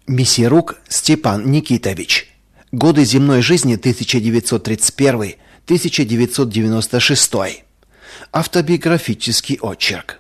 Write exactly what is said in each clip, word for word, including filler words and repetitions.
Месирук Степан Никитович. Годы земной жизни тысяча девятьсот тридцать первый — тысяча девятьсот девяносто шестой. Автобиографический очерк.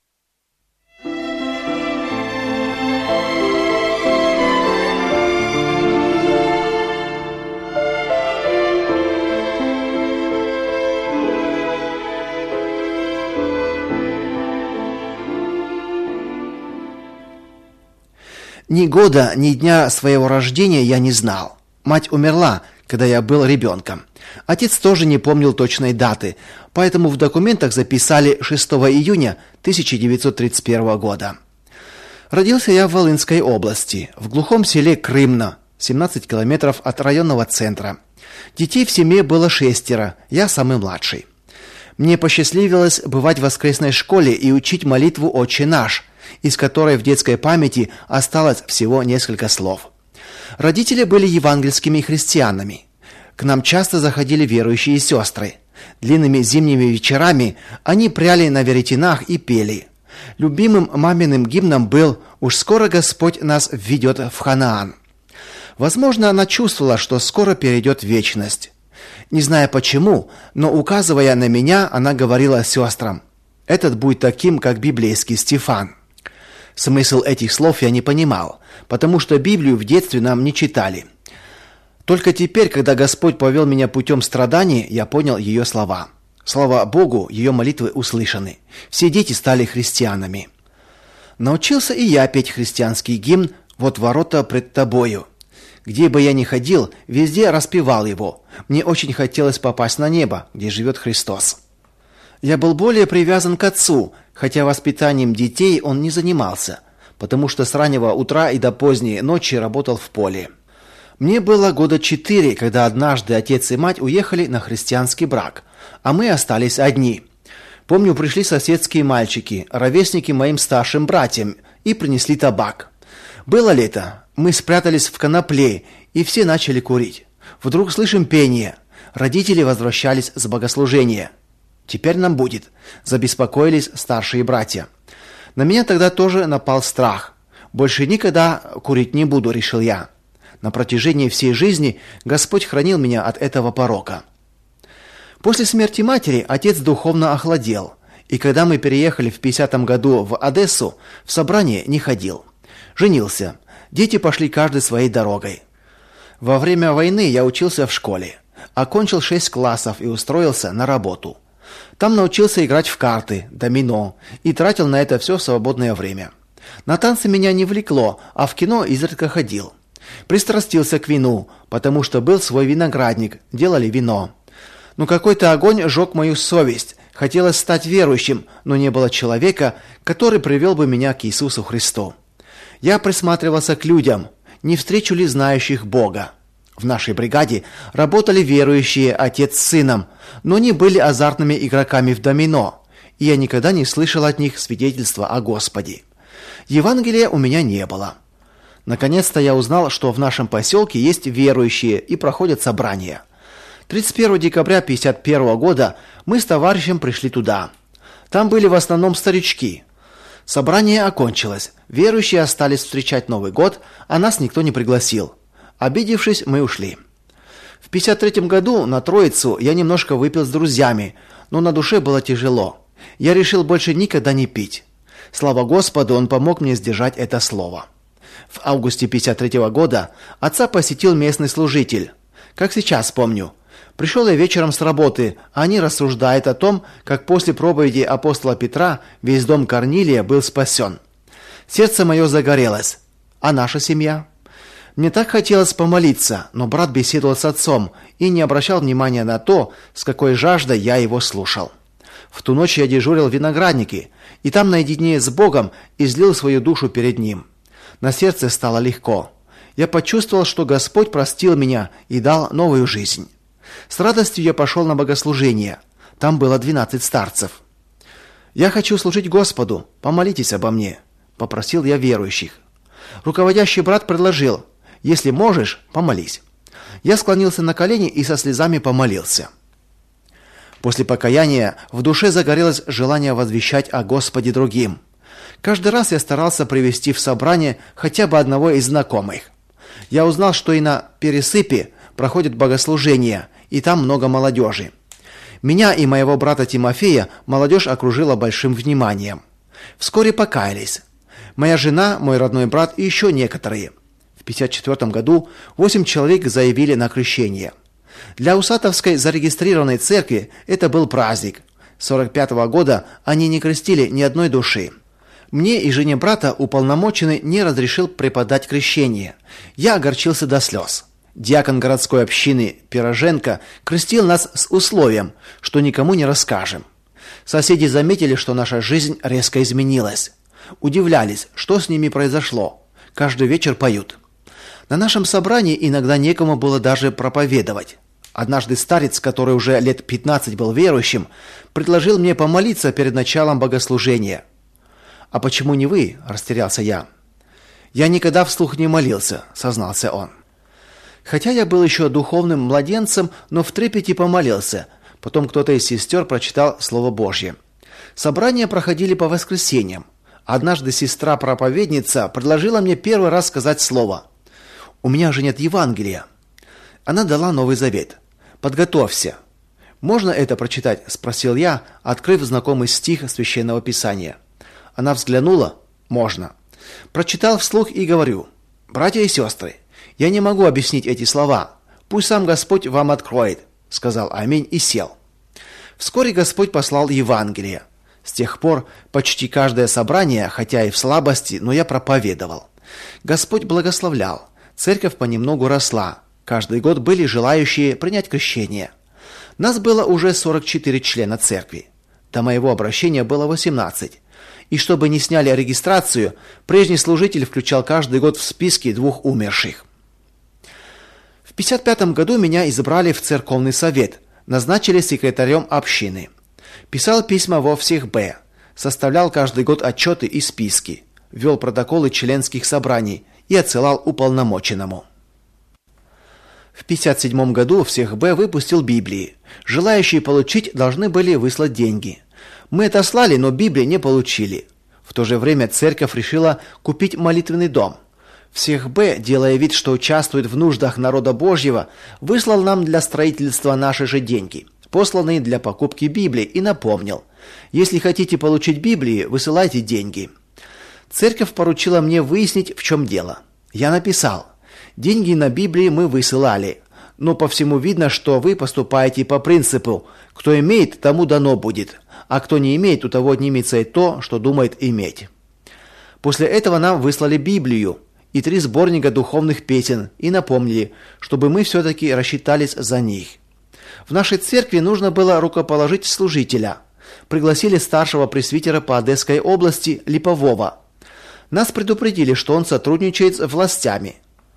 Ни года, ни дня своего рождения я не знал. Мать умерла, когда я был ребенком. Отец тоже не помнил точной даты, поэтому в документах записали шестого июня тысяча девятьсот тридцать первого года. Родился я в Волынской области, в глухом селе Крымно, семнадцать километров от районного центра. Детей в семье было шестеро, я самый младший. Мне посчастливилось бывать в воскресной школе и учить молитву «Отче наш», из которой в детской памяти осталось всего несколько слов. Родители были евангельскими христианами. К нам часто заходили верующие сестры. Длинными зимними вечерами они пряли на веретенах и пели. Любимым маминым гимном был «Уж скоро Господь нас введет в Ханаан». Возможно, она чувствовала, что скоро перейдет в вечность. Не зная почему, но указывая на меня, она говорила сестрам: «Этот будет таким, как библейский Стефан». Смысл этих слов я не понимал, потому что Библию в детстве нам не читали. Только теперь, когда Господь повел меня путем страданий, я понял ее слова. Слава Богу, ее молитвы услышаны. Все дети стали христианами. Научился и я петь христианский гимн «Вот ворота пред тобою». Где бы я ни ходил, везде распевал его. Мне очень хотелось попасть на небо, где живет Христос. Я был более привязан к отцу, хотя воспитанием детей он не занимался, потому что с раннего утра и до поздней ночи работал в поле. Мне было года четыре, когда однажды отец и мать уехали на христианский брак, а мы остались одни. Помню, пришли соседские мальчики, ровесники моим старшим братьям, и принесли табак. Было лето, мы спрятались в конопле, и все начали курить. Вдруг слышим пение. Родители возвращались с богослужения. «Теперь нам будет», – забеспокоились старшие братья. На меня тогда тоже напал страх. «Больше никогда курить не буду», – решил я. На протяжении всей жизни Господь хранил меня от этого порока. После смерти матери отец духовно охладел, и когда мы переехали в пятидесятом году в Одессу, в собрание не ходил. Женился. Дети пошли каждой своей дорогой. Во время войны я учился в школе. Окончил шесть классов и устроился на работу. Там научился играть в карты, домино и тратил на это все свободное время. На танцы меня не влекло, а в кино изредка ходил. Пристрастился к вину, потому что был свой виноградник, делали вино. Но какой-то огонь жег мою совесть. Хотелось стать верующим, но не было человека, который привел бы меня к Иисусу Христу. Я присматривался к людям, не встречу ли знающих Бога. В нашей бригаде работали верующие отец с сыном, но они были азартными игроками в домино, и я никогда не слышал от них свидетельства о Господе. Евангелия у меня не было. Наконец-то я узнал, что в нашем поселке есть верующие и проходят собрания. тридцать первого декабря пятьдесят первого года мы с товарищем пришли туда. Там были в основном старички. Собрание окончилось, верующие остались встречать Новый год, а нас никто не пригласил. Обидевшись, мы ушли. В пятьдесят третьем году на Троицу я немножко выпил с друзьями, но на душе было тяжело. Я решил больше никогда не пить. Слава Господу, Он помог мне сдержать это слово. В августе пятьдесят третьего года отца посетил местный служитель. Как сейчас помню. Пришел я вечером с работы, а они рассуждают о том, как после проповеди апостола Петра весь дом Корнилия был спасен. Сердце мое загорелось. А наша семья? Мне так хотелось помолиться, но брат беседовал с отцом и не обращал внимания на то, с какой жаждой я его слушал. В ту ночь я дежурил в винограднике, и там наедине с Богом излил свою душу перед Ним. На сердце стало легко. Я почувствовал, что Господь простил меня и дал новую жизнь. С радостью я пошел на богослужение. Там было двенадцать старцев. «Я хочу служить Господу, помолитесь обо мне», – попросил я верующих. Руководящий брат предложил: «Если можешь, помолись». Я склонился на колени и со слезами помолился. После покаяния в душе загорелось желание возвещать о Господе другим. Каждый раз я старался привести в собрание хотя бы одного из знакомых. Я узнал, что и на Пересыпи проходит богослужение, и там много молодежи. Меня и моего брата Тимофея молодежь окружила большим вниманием. Вскоре покаялись. Моя жена, мой родной брат и еще некоторые. В пятьдесят четвёртом году восемь человек заявили на крещение. Для Усатовской зарегистрированной церкви это был праздник. С сорок пятого года они не крестили ни одной души. Мне и жене брата уполномоченный не разрешил преподать крещение. Я огорчился до слез. Диакон городской общины Пироженко крестил нас с условием, что никому не расскажем. Соседи заметили, что наша жизнь резко изменилась. Удивлялись, что с ними произошло. Каждый вечер поют. На нашем собрании иногда некому было даже проповедовать. Однажды старец, который уже лет пятнадцать был верующим, предложил мне помолиться перед началом богослужения. «А почему не вы?» – растерялся я. «Я никогда вслух не молился», – сознался он. Хотя я был еще духовным младенцем, но в трепете помолился. Потом кто-то из сестер прочитал Слово Божье. Собрания проходили по воскресеньям. Однажды сестра-проповедница предложила мне первый раз сказать слово. «У меня же нет Евангелия». Она дала Новый Завет. «Подготовься». «Можно это прочитать?» – спросил я, открыв знакомый стих Священного Писания. Она взглянула. «Можно». Прочитал вслух и говорю: «Братья и сестры, я не могу объяснить эти слова. Пусть сам Господь вам откроет», – сказал аминь и сел. Вскоре Господь послал Евангелие. С тех пор почти каждое собрание, хотя и в слабости, но я проповедовал. Господь благословлял. Церковь понемногу росла. Каждый год были желающие принять крещение. Нас было уже сорок четыре члена церкви. До моего обращения было восемнадцать. И чтобы не сняли регистрацию, прежний служитель включал каждый год в списки двух умерших. В пятьдесят пятом году меня избрали в церковный совет, назначили секретарем общины. Писал письма во всех Б, составлял каждый год отчеты и списки, вел протоколы членских собраний и отсылал уполномоченному. В пятьдесят седьмом году всех Б выпустил Библии. Желающие получить должны были выслать деньги. Мы отослали, но Библии не получили. В то же время церковь решила купить молитвенный дом. Всех Б, делая вид, что участвует в нуждах народа Божьего, выслал нам для строительства наши же деньги, посланные для покупки Библии, и напомнил: если хотите получить Библии, высылайте деньги. Церковь поручила мне выяснить, в чем дело. Я написал: деньги на Библии мы высылали, но по всему видно, что вы поступаете по принципу: кто имеет, тому дано будет, а кто не имеет, у того отнимется и то, что думает иметь. После этого нам выслали Библию и три сборника духовных песен и напомнили, чтобы мы все-таки рассчитались за них. В нашей церкви нужно было рукоположить служителя. Пригласили старшего пресвитера по Одесской области Липового. Нас предупредили, что он сотрудничает с властями.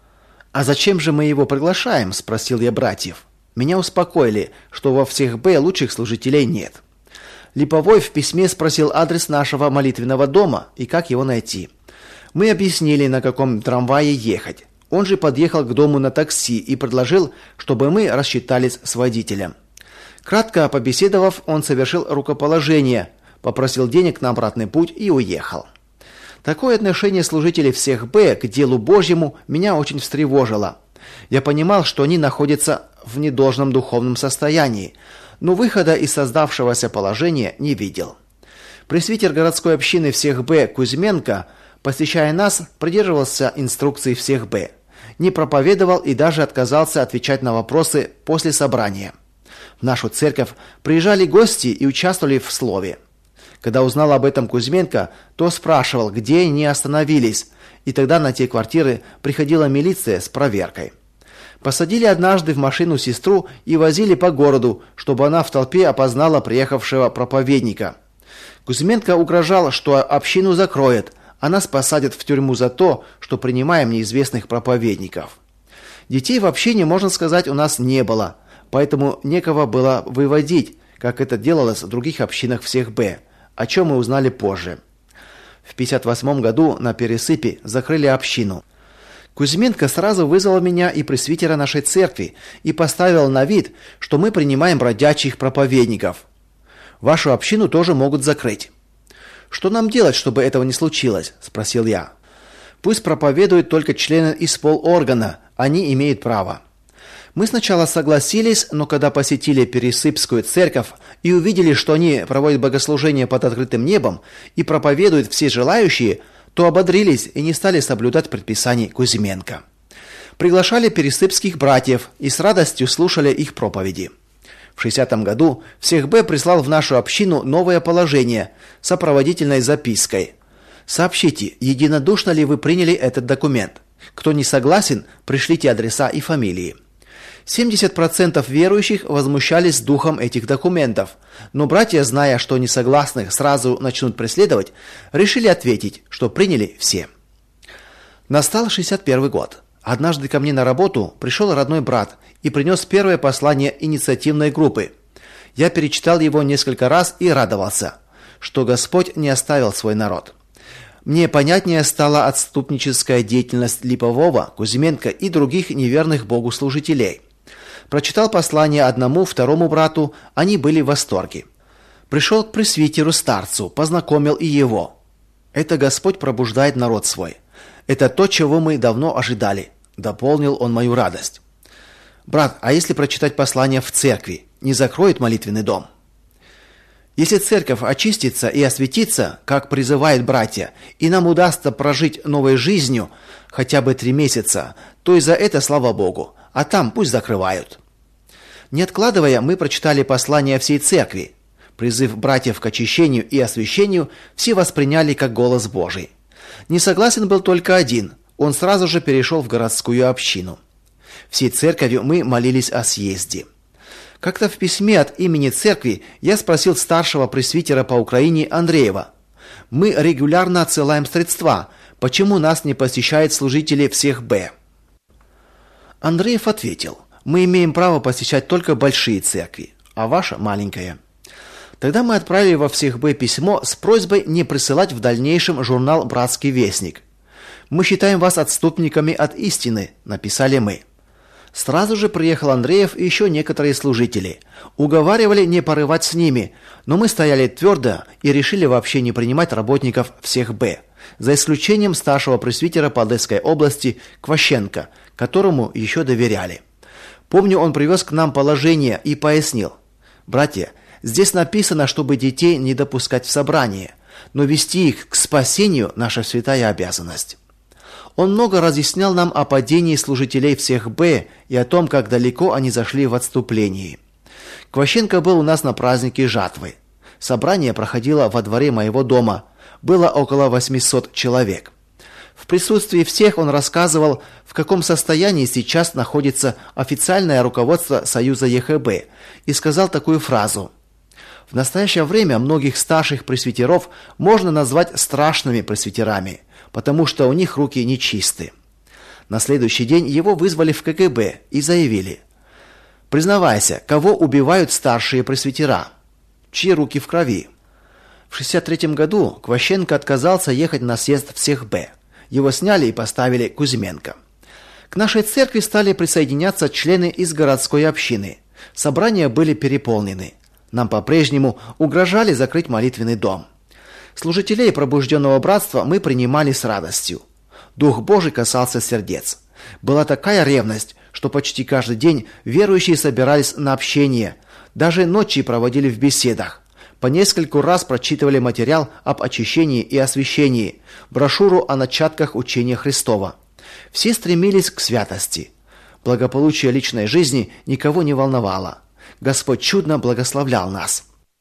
«А зачем же мы его приглашаем?» – спросил я братьев. Меня успокоили, что во всех Б лучших служителей нет. Липовой в письме спросил адрес нашего молитвенного дома и как его найти. Мы объяснили, на каком трамвае ехать. Он же подъехал к дому на такси и предложил, чтобы мы рассчитались с водителем. Кратко побеседовав, он совершил рукоположение, попросил денег на обратный путь и уехал. Такое отношение служителей всех Б к делу Божьему меня очень встревожило. Я понимал, что они находятся в недолжном духовном состоянии, но выхода из создавшегося положения не видел. Пресвитер городской общины всех Б Кузьменко, посещая нас, придерживался инструкций всех Б, не проповедовал и даже отказался отвечать на вопросы после собрания. В нашу церковь приезжали гости и участвовали в слове. Когда узнал об этом Кузьменко, то спрашивал, где они остановились, и тогда на те квартиры приходила милиция с проверкой. Посадили однажды в машину сестру и возили по городу, чтобы она в толпе опознала приехавшего проповедника. Кузьменко угрожал, что общину закроет, а нас посадят в тюрьму за то, что принимаем неизвестных проповедников. Детей в общине, можно сказать, у нас не было, поэтому некого было выводить, как это делалось в других общинах всех Б, о чем мы узнали позже. В пятьдесят восьмом году на Пересыпи закрыли общину. Кузьменко сразу вызвал меня и пресвитера нашей церкви и поставил на вид, что мы принимаем бродячих проповедников. Вашу общину тоже могут закрыть. «Что нам делать, чтобы этого не случилось?» – спросил я. «Пусть проповедуют только члены из полоргана, они имеют право». Мы сначала согласились, но когда посетили Пересыпскую церковь и увидели, что они проводят богослужение под открытым небом и проповедуют все желающие, то ободрились и не стали соблюдать предписаний Кузьменко. Приглашали пересыпских братьев и с радостью слушали их проповеди. В шестидесятом году всех Б прислал в нашу общину новое положение с сопроводительной запиской. «Сообщите, единодушно ли вы приняли этот документ? Кто не согласен, пришлите адреса и фамилии». семьдесят процентов верующих возмущались духом этих документов, но братья, зная, что несогласных сразу начнут преследовать, решили ответить, что приняли все. Настал шестьдесят первый год. Однажды ко мне на работу пришел родной брат и принес первое послание инициативной группы. Я перечитал его несколько раз и радовался, что Господь не оставил свой народ. Мне понятнее стала отступническая деятельность Липового, Кузьменко и других неверных Богу служителей. Прочитал послание одному, второму брату, они были в восторге. Пришел к пресвитеру-старцу, познакомил и его. Это Господь пробуждает народ свой. Это то, чего мы давно ожидали. Дополнил он мою радость. Брат, а если прочитать послание в церкви, не закроет молитвенный дом? Если церковь очистится и осветится, как призывают братья, и нам удастся прожить новой жизнью хотя бы три месяца, то и за это слава Богу, а там пусть закрывают. Не откладывая, мы прочитали послание всей церкви. Призыв братьев к очищению и освящению все восприняли как голос Божий. Не согласен был только один, он сразу же перешел в городскую общину. Всей церковью мы молились о съезде. Как-то в письме от имени церкви я спросил старшего пресвитера по Украине Андреева: «Мы регулярно отсылаем средства, почему нас не посещают служители всех Б?» Андреев ответил: «Мы имеем право посещать только большие церкви, а ваша маленькая». Тогда мы отправили во всех Б письмо с просьбой не присылать в дальнейшем журнал «Братский вестник». «Мы считаем вас отступниками от истины», написали мы. Сразу же приехал Андреев и еще некоторые служители. Уговаривали не порывать с ними, но мы стояли твердо и решили вообще не принимать работников всех Б, за исключением старшего пресвитера по Одесской области Кващенко, которому еще доверяли. Помню, он привез к нам положение и пояснил: «Братья, здесь написано, чтобы детей не допускать в собрание, но вести их к спасению – наша святая обязанность». Он много разъяснял нам о падении служителей всех Б и о том, как далеко они зашли в отступлении. Кващенко был у нас на празднике жатвы. Собрание проходило во дворе моего дома. Было около восьмисот человек. В присутствии всех он рассказывал, в каком состоянии сейчас находится официальное руководство Союза Е Х Б, и сказал такую фразу: «В настоящее время многих старших пресвитеров можно назвать страшными пресвитерами, потому что у них руки нечисты». На следующий день его вызвали в К Г Б и заявили: «Признавайся, кого убивают старшие пресвитера? Чьи руки в крови?» В шестьдесят третьем году Кващенко отказался ехать на съезд всех Б. Его сняли и поставили Кузьменко. К нашей церкви стали присоединяться члены из городской общины. Собрания были переполнены. Нам по-прежнему угрожали закрыть молитвенный дом. Служителей пробужденного братства мы принимали с радостью. Дух Божий касался сердец. Была такая ревность, что почти каждый день верующие собирались на общение, даже ночи проводили в беседах. По нескольку раз прочитывали материал об очищении и освящении, брошюру о начатках учения Христова. Все стремились к святости. Благополучие личной жизни никого не волновало. Господь чудно благословлял нас.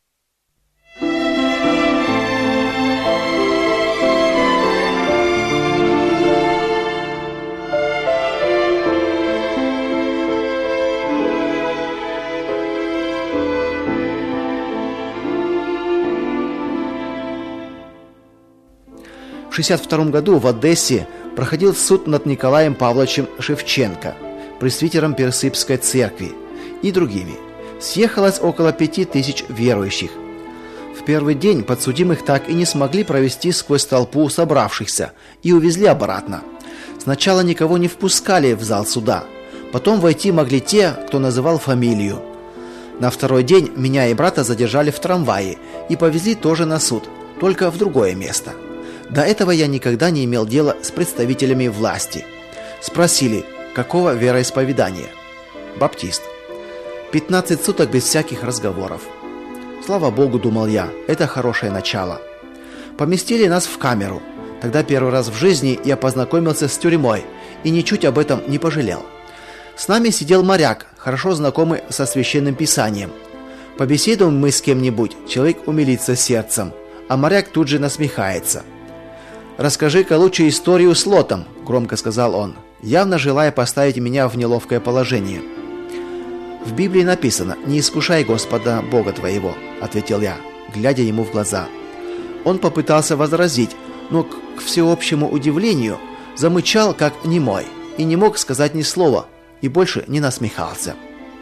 В шестьдесят втором году в Одессе проходил суд над Николаем Павловичем Шевченко, пресвитером Пересыпской церкви, и другими. Съехалось около пяти тысяч верующих. В первый день подсудимых так и не смогли провести сквозь толпу собравшихся и увезли обратно. Сначала никого не впускали в зал суда, потом войти могли те, кто называл фамилию. На второй день меня и брата задержали в трамвае и повезли тоже на суд. только в другое место. До этого я никогда не имел дела с представителями власти. Спросили, какого вероисповедания? Баптист. пятнадцать суток без всяких разговоров. Слава Богу, думал я, это хорошее начало. Поместили нас в камеру. Тогда первый раз в жизни я познакомился с тюрьмой и ничуть об этом не пожалел. С нами сидел моряк, хорошо знакомый со священным писанием. Побеседуем мы с кем-нибудь, человек умилится сердцем, а моряк тут же насмехается. «Расскажи-ка лучше историю с Лотом», — громко сказал он, явно желая поставить меня в неловкое положение. «В Библии написано: „Не искушай Господа Бога твоего“, — ответил я, глядя ему в глаза. Он попытался возразить, но, к всеобщему удивлению, замычал, как немой, и не мог сказать ни слова, и больше не насмехался.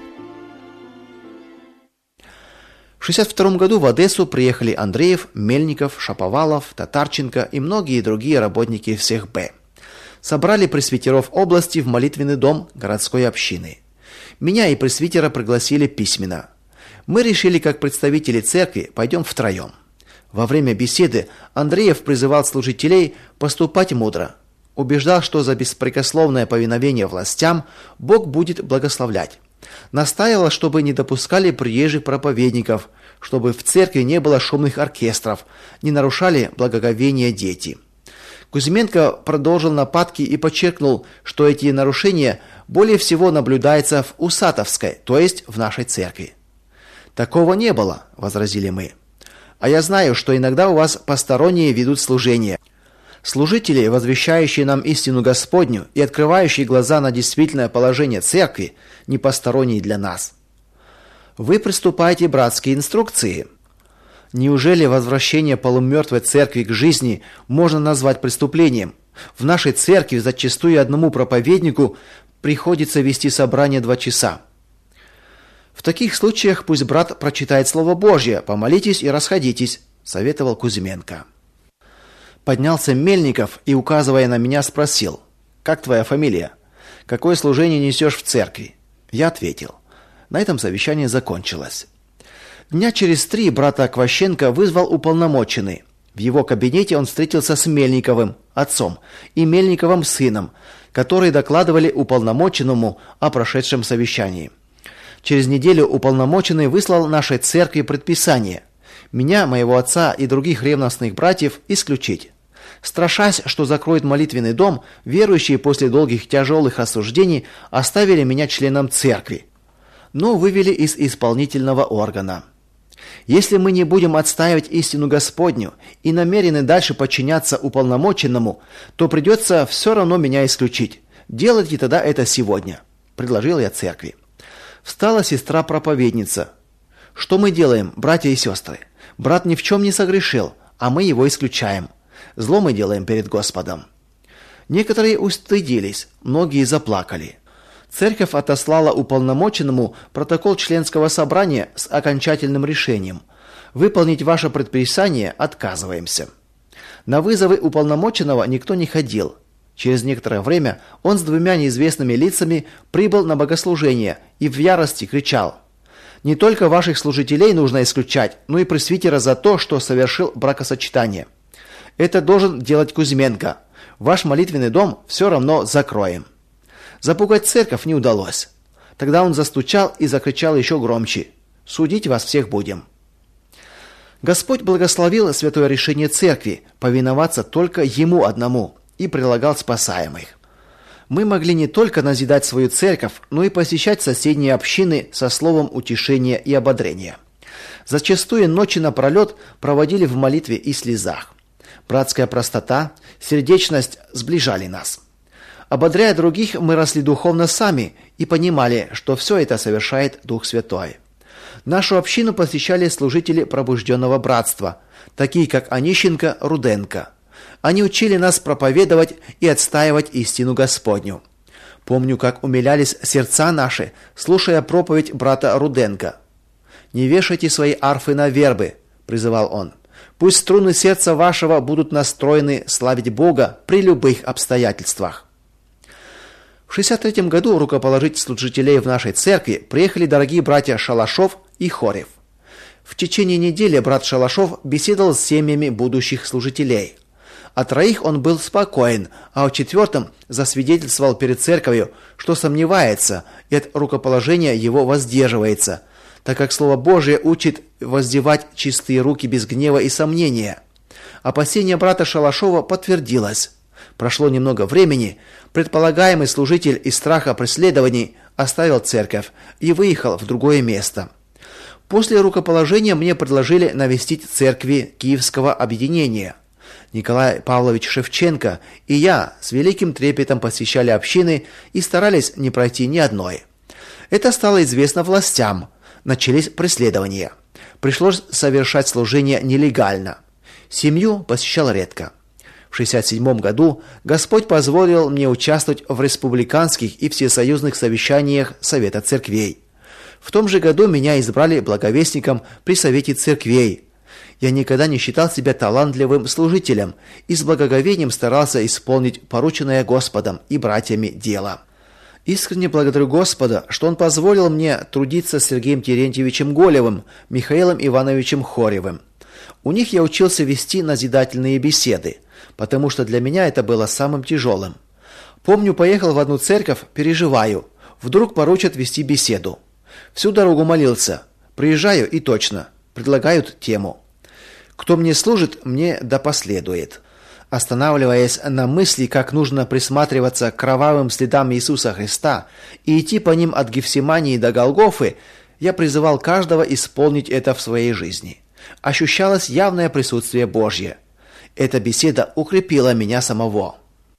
В шестьдесят втором году в Одессу приехали Андреев, Мельников, Шаповалов, Татарченко и многие другие работники всех Б. Собрали пресвитеров области в молитвенный дом городской общины. Меня и пресвитера пригласили письменно. Мы решили, как представители церкви, пойдем втроем. Во время беседы Андреев призывал служителей поступать мудро. Убеждал, что за беспрекословное повиновение властям Бог будет благословлять. Настаивал, чтобы не допускали приезжих проповедников, чтобы в церкви не было шумных оркестров, не нарушали благоговение дети. Кузьменко продолжил нападки и подчеркнул, что эти нарушения более всего наблюдаются в Усатовской, то есть в нашей церкви. «Такого не было», — возразили мы. «А я знаю, что иногда у вас посторонние ведут служение. Служители, возвещающие нам истину Господню и открывающие глаза на действительное положение церкви, не посторонние для нас. Вы приступаете братские инструкции. Неужели возвращение полумертвой церкви к жизни можно назвать преступлением? В нашей церкви зачастую одному проповеднику приходится вести собрание два часа. В таких случаях пусть брат прочитает Слово Божье, помолитесь и расходитесь», — советовал Кузьменко. Поднялся Мельников и, указывая на меня, спросил: «Как твоя фамилия? Какое служение несешь в церкви?» Я ответил. На этом совещание закончилось. Дня через три брата Кващенко вызвал уполномоченный. В его кабинете он встретился с Мельниковым, отцом, и Мельниковым, сыном, которые докладывали уполномоченному о прошедшем совещании. Через неделю уполномоченный выслал нашей церкви предписание: меня, моего отца и других ревностных братьев исключить. Страшась, что закроют молитвенный дом, верующие после долгих тяжелых осуждений оставили меня членом церкви, но вывели из исполнительного органа. Если мы не будем отстаивать истину Господню и намерены дальше подчиняться уполномоченному, то придется все равно меня исключить. Делайте тогда это сегодня», — предложил я церкви. Встала сестра-проповедница. «Что мы делаем, братья и сестры? Брат ни в чем не согрешил, а мы его исключаем. Зло мы делаем перед Господом». Некоторые устыдились, многие заплакали. Церковь отослала уполномоченному протокол членского собрания с окончательным решением: «Выполнить ваше предписание отказываемся». На вызовы уполномоченного никто не ходил. Через некоторое время он с двумя неизвестными лицами прибыл на богослужение и в ярости кричал: «Не только ваших служителей нужно исключать, но и пресвитера за то, что совершил бракосочетание. Это должен делать Кузьменко. Ваш молитвенный дом все равно закроем». Запугать церковь не удалось. Тогда он застучал и закричал еще громче: «Судить вас всех будем». Господь благословил святое решение церкви повиноваться только Ему одному и прилагал спасаемых. Мы могли не только назидать свою церковь, но и посещать соседние общины со словом утешения и ободрения. Зачастую ночи напролет проводили в молитве и слезах. Братская простота, сердечность сближали нас. Ободряя других, мы росли духовно сами и понимали, что все это совершает Дух Святой. Нашу общину посещали служители пробужденного братства, такие как Онищенко, Руденко. Они учили нас проповедовать и отстаивать истину Господню. Помню, как умилялись сердца наши, слушая проповедь брата Руденко. «Не вешайте свои арфы на вербы», — призывал он. «Пусть струны сердца вашего будут настроены славить Бога при любых обстоятельствах». В шестьдесят третьем году рукоположить служителей в нашей церкви приехали дорогие братья Шалашов и Хорев. В течение недели брат Шалашов беседовал с семьями будущих служителей. О троих он был спокоен, а о четвертом засвидетельствовал перед церковью, что сомневается и от рукоположения его воздерживается, так как Слово Божие учит воздевать чистые руки без гнева и сомнения. Опасение брата Шалашова подтвердилось. Прошло немного времени, предполагаемый служитель из страха преследований оставил церковь и выехал в другое место. После рукоположения мне предложили навестить церкви Киевского объединения. Николай Павлович Шевченко и я с великим трепетом посещали общины и старались не пройти ни одной. Это стало известно властям. Начались преследования. Пришлось совершать служение нелегально. Семью посещал редко. В шестьдесят седьмом году Господь позволил мне участвовать в республиканских и всесоюзных совещаниях Совета церквей. В том же году меня избрали благовестником при Совете церквей. Я никогда не считал себя талантливым служителем и с благоговением старался исполнить порученное Господом и братьями дело. Искренне благодарю Господа, что Он позволил мне трудиться с Сергеем Терентьевичем Голевым, Михаилом Ивановичем Хоревым. У них я учился вести назидательные беседы, потому что для меня это было самым тяжелым. Помню, поехал в одну церковь, переживаю. Вдруг поручат вести беседу. Всю дорогу молился. Приезжаю и точно. Предлагают тему. Кто мне служит, мне да последует. Останавливаясь на мысли, как нужно присматриваться к кровавым следам Иисуса Христа и идти по ним от Гефсимании до Голгофы, я призывал каждого исполнить это в своей жизни. Ощущалось явное присутствие Божье. Эта беседа укрепила меня самого.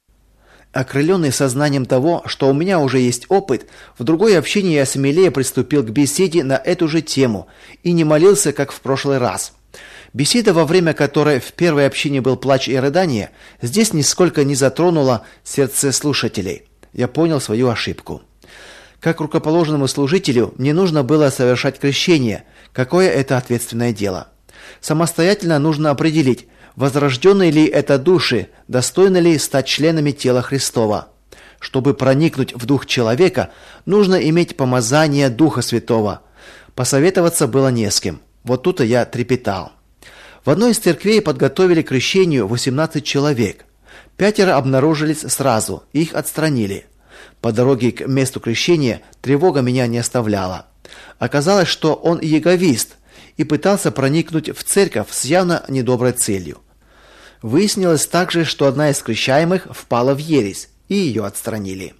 Окрыленный сознанием того, что у меня уже есть опыт, в другой общине я смелее приступил к беседе на эту же тему и не молился, как в прошлый раз. Беседа, во время которой в первой общине был плач и рыдание, здесь нисколько не затронула сердце слушателей. Я понял свою ошибку. Как рукоположенному служителю мне нужно было совершать крещение. Какое это ответственное дело. Самостоятельно нужно определить, возрожденные ли это души, достойны ли стать членами тела Христова. Чтобы проникнуть в дух человека, нужно иметь помазание Духа Святого. Посоветоваться было не с кем. Вот тут и я трепетал. В одной из церквей подготовили к крещению восемнадцать человек. Пятеро обнаружились сразу, их отстранили. По дороге к месту крещения тревога меня не оставляла. Оказалось, что он иеговист и пытался проникнуть в церковь с явно недоброй целью. Выяснилось также, что одна из крещаемых впала в ересь, и ее отстранили.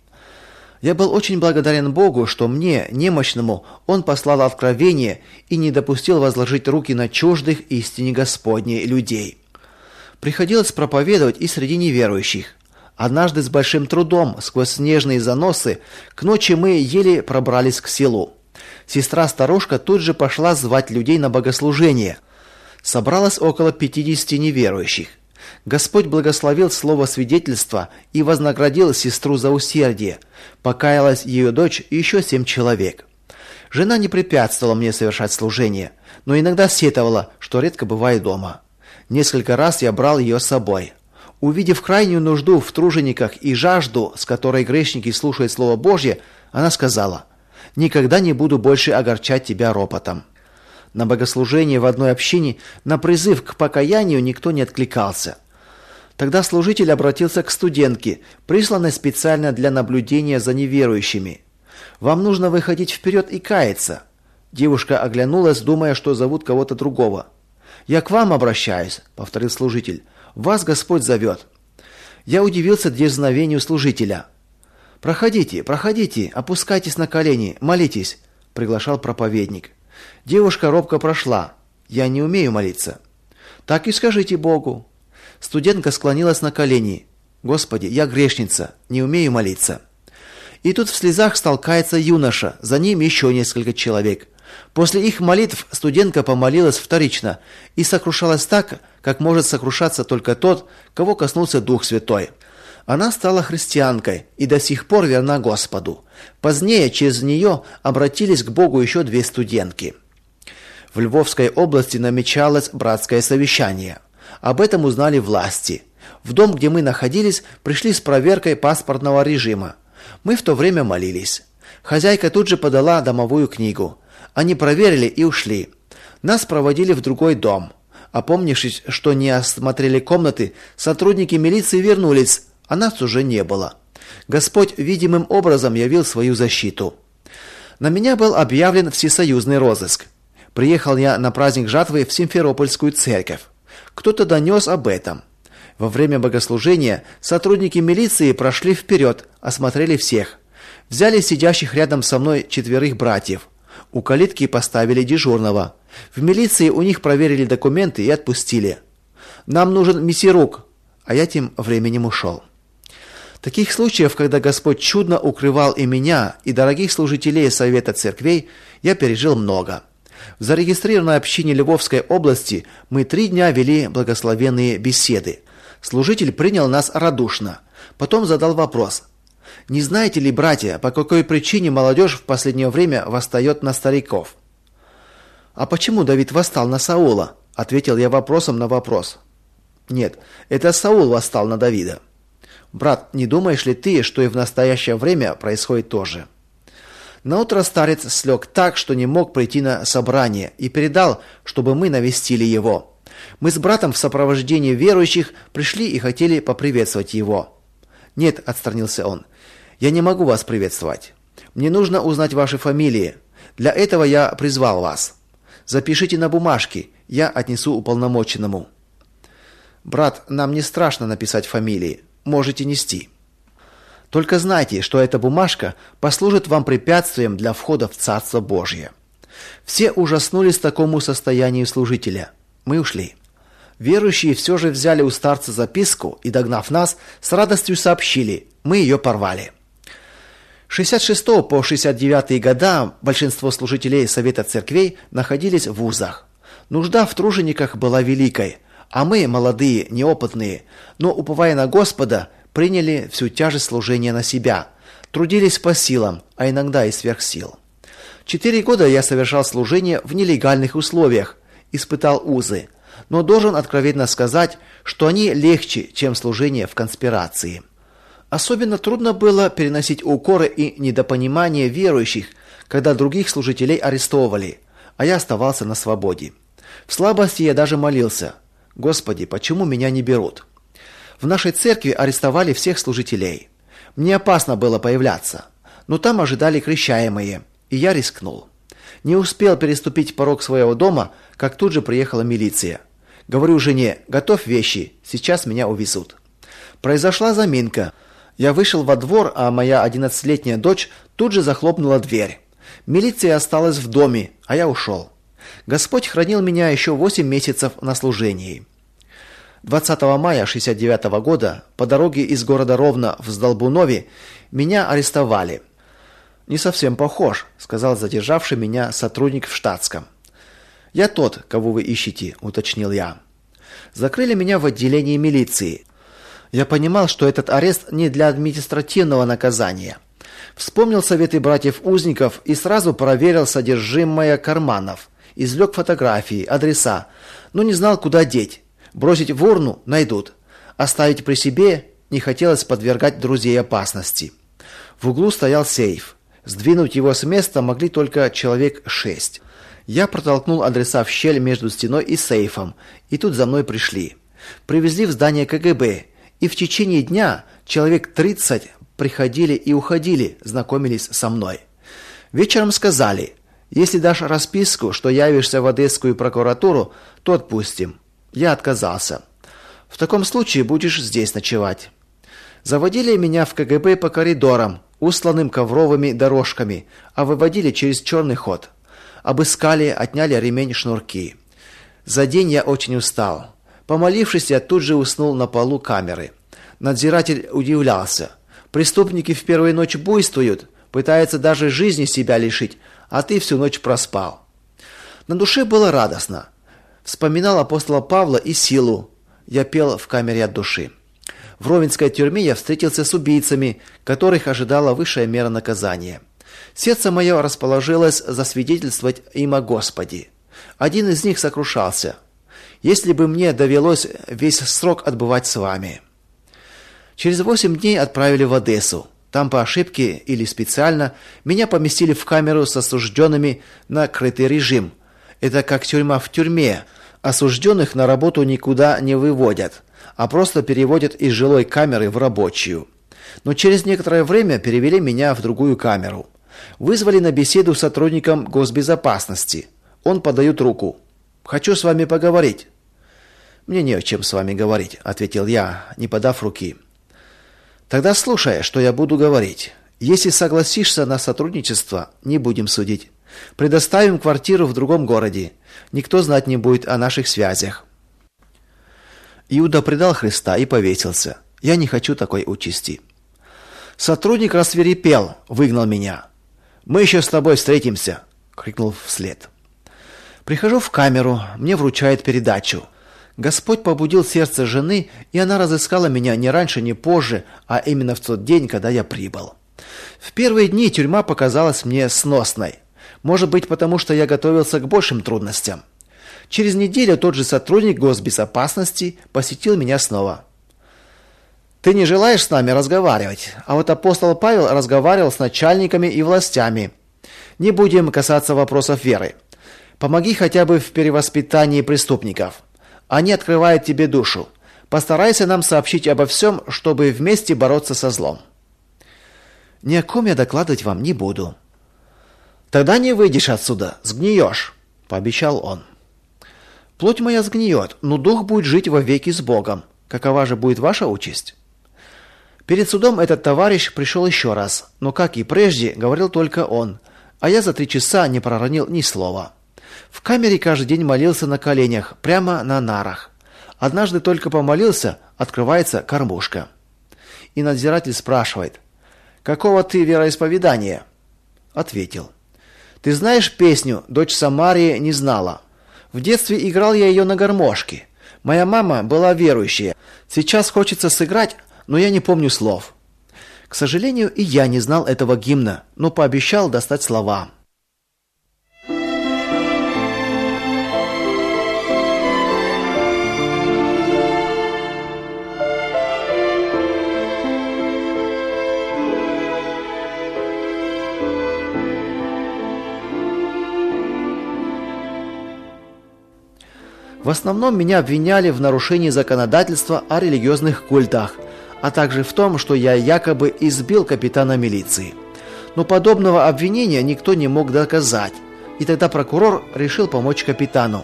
Я был очень благодарен Богу, что мне, немощному, Он послал откровение и не допустил возложить руки на чуждых истине Господней людей. Приходилось проповедовать и среди неверующих. Однажды с большим трудом, сквозь снежные заносы, к ночи мы еле пробрались к селу. Сестра-старушка тут же пошла звать людей на богослужение. Собралось около пятидесяти неверующих. Господь благословил слово свидетельства и вознаградил сестру за усердие. Покаялась ее дочь и еще семь человек. Жена не препятствовала мне совершать служение, но иногда сетовала, что редко бываю дома. Несколько раз я брал ее с собой. Увидев крайнюю нужду в тружениках и жажду, с которой грешники слушают Слово Божье, она сказала: «Никогда не буду больше огорчать тебя ропотом». На богослужение в одной общине на призыв к покаянию никто не откликался. Тогда служитель обратился к студентке, присланной специально для наблюдения за неверующими. «Вам нужно выходить вперед и каяться». Девушка оглянулась, думая, что зовут кого-то другого. «Я к вам обращаюсь», — повторил служитель. «Вас Господь зовет». Я удивился дерзновению служителя. «Проходите, проходите, опускайтесь на колени, молитесь», — приглашал проповедник. Девушка робко прошла. «Я не умею молиться». «Так и скажите Богу». Студентка склонилась на колени. «Господи, я грешница, не умею молиться». И тут в слезах столкается юноша, за ним еще несколько человек. После их молитв студентка помолилась вторично и сокрушалась так, как может сокрушаться только тот, кого коснулся Дух Святой. Она стала христианкой и до сих пор верна Господу. Позднее через нее обратились к Богу еще две студентки. В Львовской области намечалось братское совещание. Об этом узнали власти. В дом, где мы находились, пришли с проверкой паспортного режима. Мы в то время молились. Хозяйка тут же подала домовую книгу. Они проверили и ушли. Нас проводили в другой дом. Опомнившись, что не осмотрели комнаты, сотрудники милиции вернулись, а нас уже не было. Господь видимым образом явил свою защиту. На меня был объявлен всесоюзный розыск. Приехал я на праздник жатвы в Симферопольскую церковь. Кто-то донес об этом. Во время богослужения сотрудники милиции прошли вперед, осмотрели всех. Взяли сидящих рядом со мной четверых братьев. У калитки поставили дежурного. В милиции у них проверили документы и отпустили. Нам нужен мясоруб, а я тем временем ушел. Таких случаев, когда Господь чудно укрывал и меня, и дорогих служителей Совета церквей, я пережил много. В зарегистрированной общине Львовской области мы три дня вели благословенные беседы. Служитель принял нас радушно. Потом задал вопрос: «Не знаете ли, братья, по какой причине молодежь в последнее время восстает на стариков?» «А почему Давид восстал на Саула?» – ответил я вопросом на вопрос. «Нет, это Саул восстал на Давида». «Брат, не думаешь ли ты, что и в настоящее время происходит то же?» Наутро старец слег так, что не мог прийти на собрание, и передал, чтобы мы навестили его. Мы с братом в сопровождении верующих пришли и хотели поприветствовать его. «Нет», – отстранился он, – «я не могу вас приветствовать. Мне нужно узнать ваши фамилии. Для этого я призвал вас. Запишите на бумажке, я отнесу уполномоченному». «Брат, нам не страшно написать фамилии. Можете нести. Только знайте, что эта бумажка послужит вам препятствием для входа в Царство Божье». Все ужаснулись такому состоянию служителя. Мы ушли. Верующие все же взяли у старца записку и, догнав нас, с радостью сообщили: мы ее порвали. С шестьдесят шестого по шестьдесят девятый года большинство служителей Совета церквей находились в вузах. Нужда в тружениках была великой, а мы, молодые, неопытные, но, уповая на Господа, приняли всю тяжесть служения на себя, трудились по силам, а иногда и сверх сил. Четыре года я совершал служение в нелегальных условиях, испытал узы, но должен откровенно сказать, что они легче, чем служение в конспирации. Особенно трудно было переносить укоры и недопонимание верующих, когда других служителей арестовывали, а я оставался на свободе. В слабости я даже молился: «Господи, почему меня не берут?» В нашей церкви арестовали всех служителей. Мне опасно было появляться, но там ожидали крещаемые, и я рискнул. Не успел переступить порог своего дома, как тут же приехала милиция. Говорю жене: «Готовь вещи, сейчас меня увезут». Произошла заминка. Я вышел во двор, а моя одиннадцатилетняя дочь тут же захлопнула дверь. Милиция осталась в доме, а я ушел. Господь хранил меня еще восемь месяцев на служении. двадцатого мая шестьдесят девятого года по дороге из города Ровно в Сдолбунове меня арестовали. «Не совсем похож», — сказал задержавший меня сотрудник в штатском. «Я тот, кого вы ищете», — уточнил я. Закрыли меня в отделении милиции. Я понимал, что этот арест не для административного наказания. Вспомнил советы братьев-узников и сразу проверил содержимое карманов. Извлек фотографии, адреса, но не знал, куда деть. Бросить в урну найдут. Оставить при себе не хотелось подвергать друзей опасности. В углу стоял сейф. Сдвинуть его с места могли только человек шесть. Я протолкнул адреса в щель между стеной и сейфом, и тут за мной пришли. Привезли в здание ка гэ бэ, и в течение дня человек тридцать приходили и уходили, знакомились со мной. Вечером сказали: «Если дашь расписку, что явишься в Одесскую прокуратуру, то отпустим». Я отказался. «В таком случае будешь здесь ночевать». Заводили меня в ка гэ бэ по коридорам, устланным ковровыми дорожками, а выводили через черный ход. Обыскали, отняли ремень-шнурки. За день я очень устал. Помолившись, я тут же уснул на полу камеры. Надзиратель удивлялся. Преступники в первую ночь буйствуют, пытаются даже жизни себя лишить, а ты всю ночь проспал. На душе было радостно. Вспоминал апостола Павла и Силу. Я пел в камере от души. В Ровенской тюрьме я встретился с убийцами, которых ожидала высшая мера наказания. Сердце мое расположилось засвидетельствовать им о Господе. Один из них сокрушался: «Если бы мне довелось весь срок отбывать с вами». Через восемь дней отправили в Одессу. Там по ошибке или специально меня поместили в камеру с осужденными на крытый режим Это как тюрьма в тюрьме. Осужденных на работу никуда не выводят, а просто переводят из жилой камеры в рабочую. Но через некоторое время перевели меня в другую камеру. Вызвали на беседу с сотрудником госбезопасности. Он подает руку. «Хочу с вами поговорить». «Мне не о чем с вами говорить», — ответил я, не подав руки. «Тогда слушай, что я буду говорить. Если согласишься на сотрудничество, не будем судить. Предоставим квартиру в другом городе. Никто знать не будет о наших связях». Иуда предал Христа и повесился. Я не хочу такой участи. Сотрудник рассвирепел, выгнал меня. «Мы еще с тобой встретимся», — крикнул вслед. Прихожу в камеру, мне вручают передачу. Господь побудил сердце жены, и она разыскала меня не раньше, не позже, а именно в тот день, когда я прибыл. В первые дни тюрьма показалась мне сносной. Может быть, потому что я готовился к большим трудностям. Через неделю тот же сотрудник госбезопасности посетил меня снова. «Ты не желаешь с нами разговаривать? А вот апостол Павел разговаривал с начальниками и властями. Не будем касаться вопросов веры. Помоги хотя бы в перевоспитании преступников. Они открывают тебе душу. Постарайся нам сообщить обо всем, чтобы вместе бороться со злом». «Ни о ком я докладывать вам не буду». «Тогда не выйдешь отсюда, сгниешь», — пообещал он. «Плоть моя сгниет, но дух будет жить вовеки с Богом. Какова же будет ваша участь?» Перед судом этот товарищ пришел еще раз, но, как и прежде, говорил только он, а я за три часа не проронил ни слова. В камере каждый день молился на коленях, прямо на нарах. Однажды только помолился, открывается кормушка. И надзиратель спрашивает: «Какого ты вероисповедания?» Ответил: «Ты знаешь песню «Дочь Самарии не знала»? В детстве играл я ее на гармошке. Моя мама была верующая. Сейчас хочется сыграть, но я не помню слов». К сожалению, и я не знал этого гимна, но пообещал достать слова. В основном меня обвиняли в нарушении законодательства о религиозных культах, а также в том, что я якобы избил капитана милиции. Но подобного обвинения никто не мог доказать, и тогда прокурор решил помочь капитану.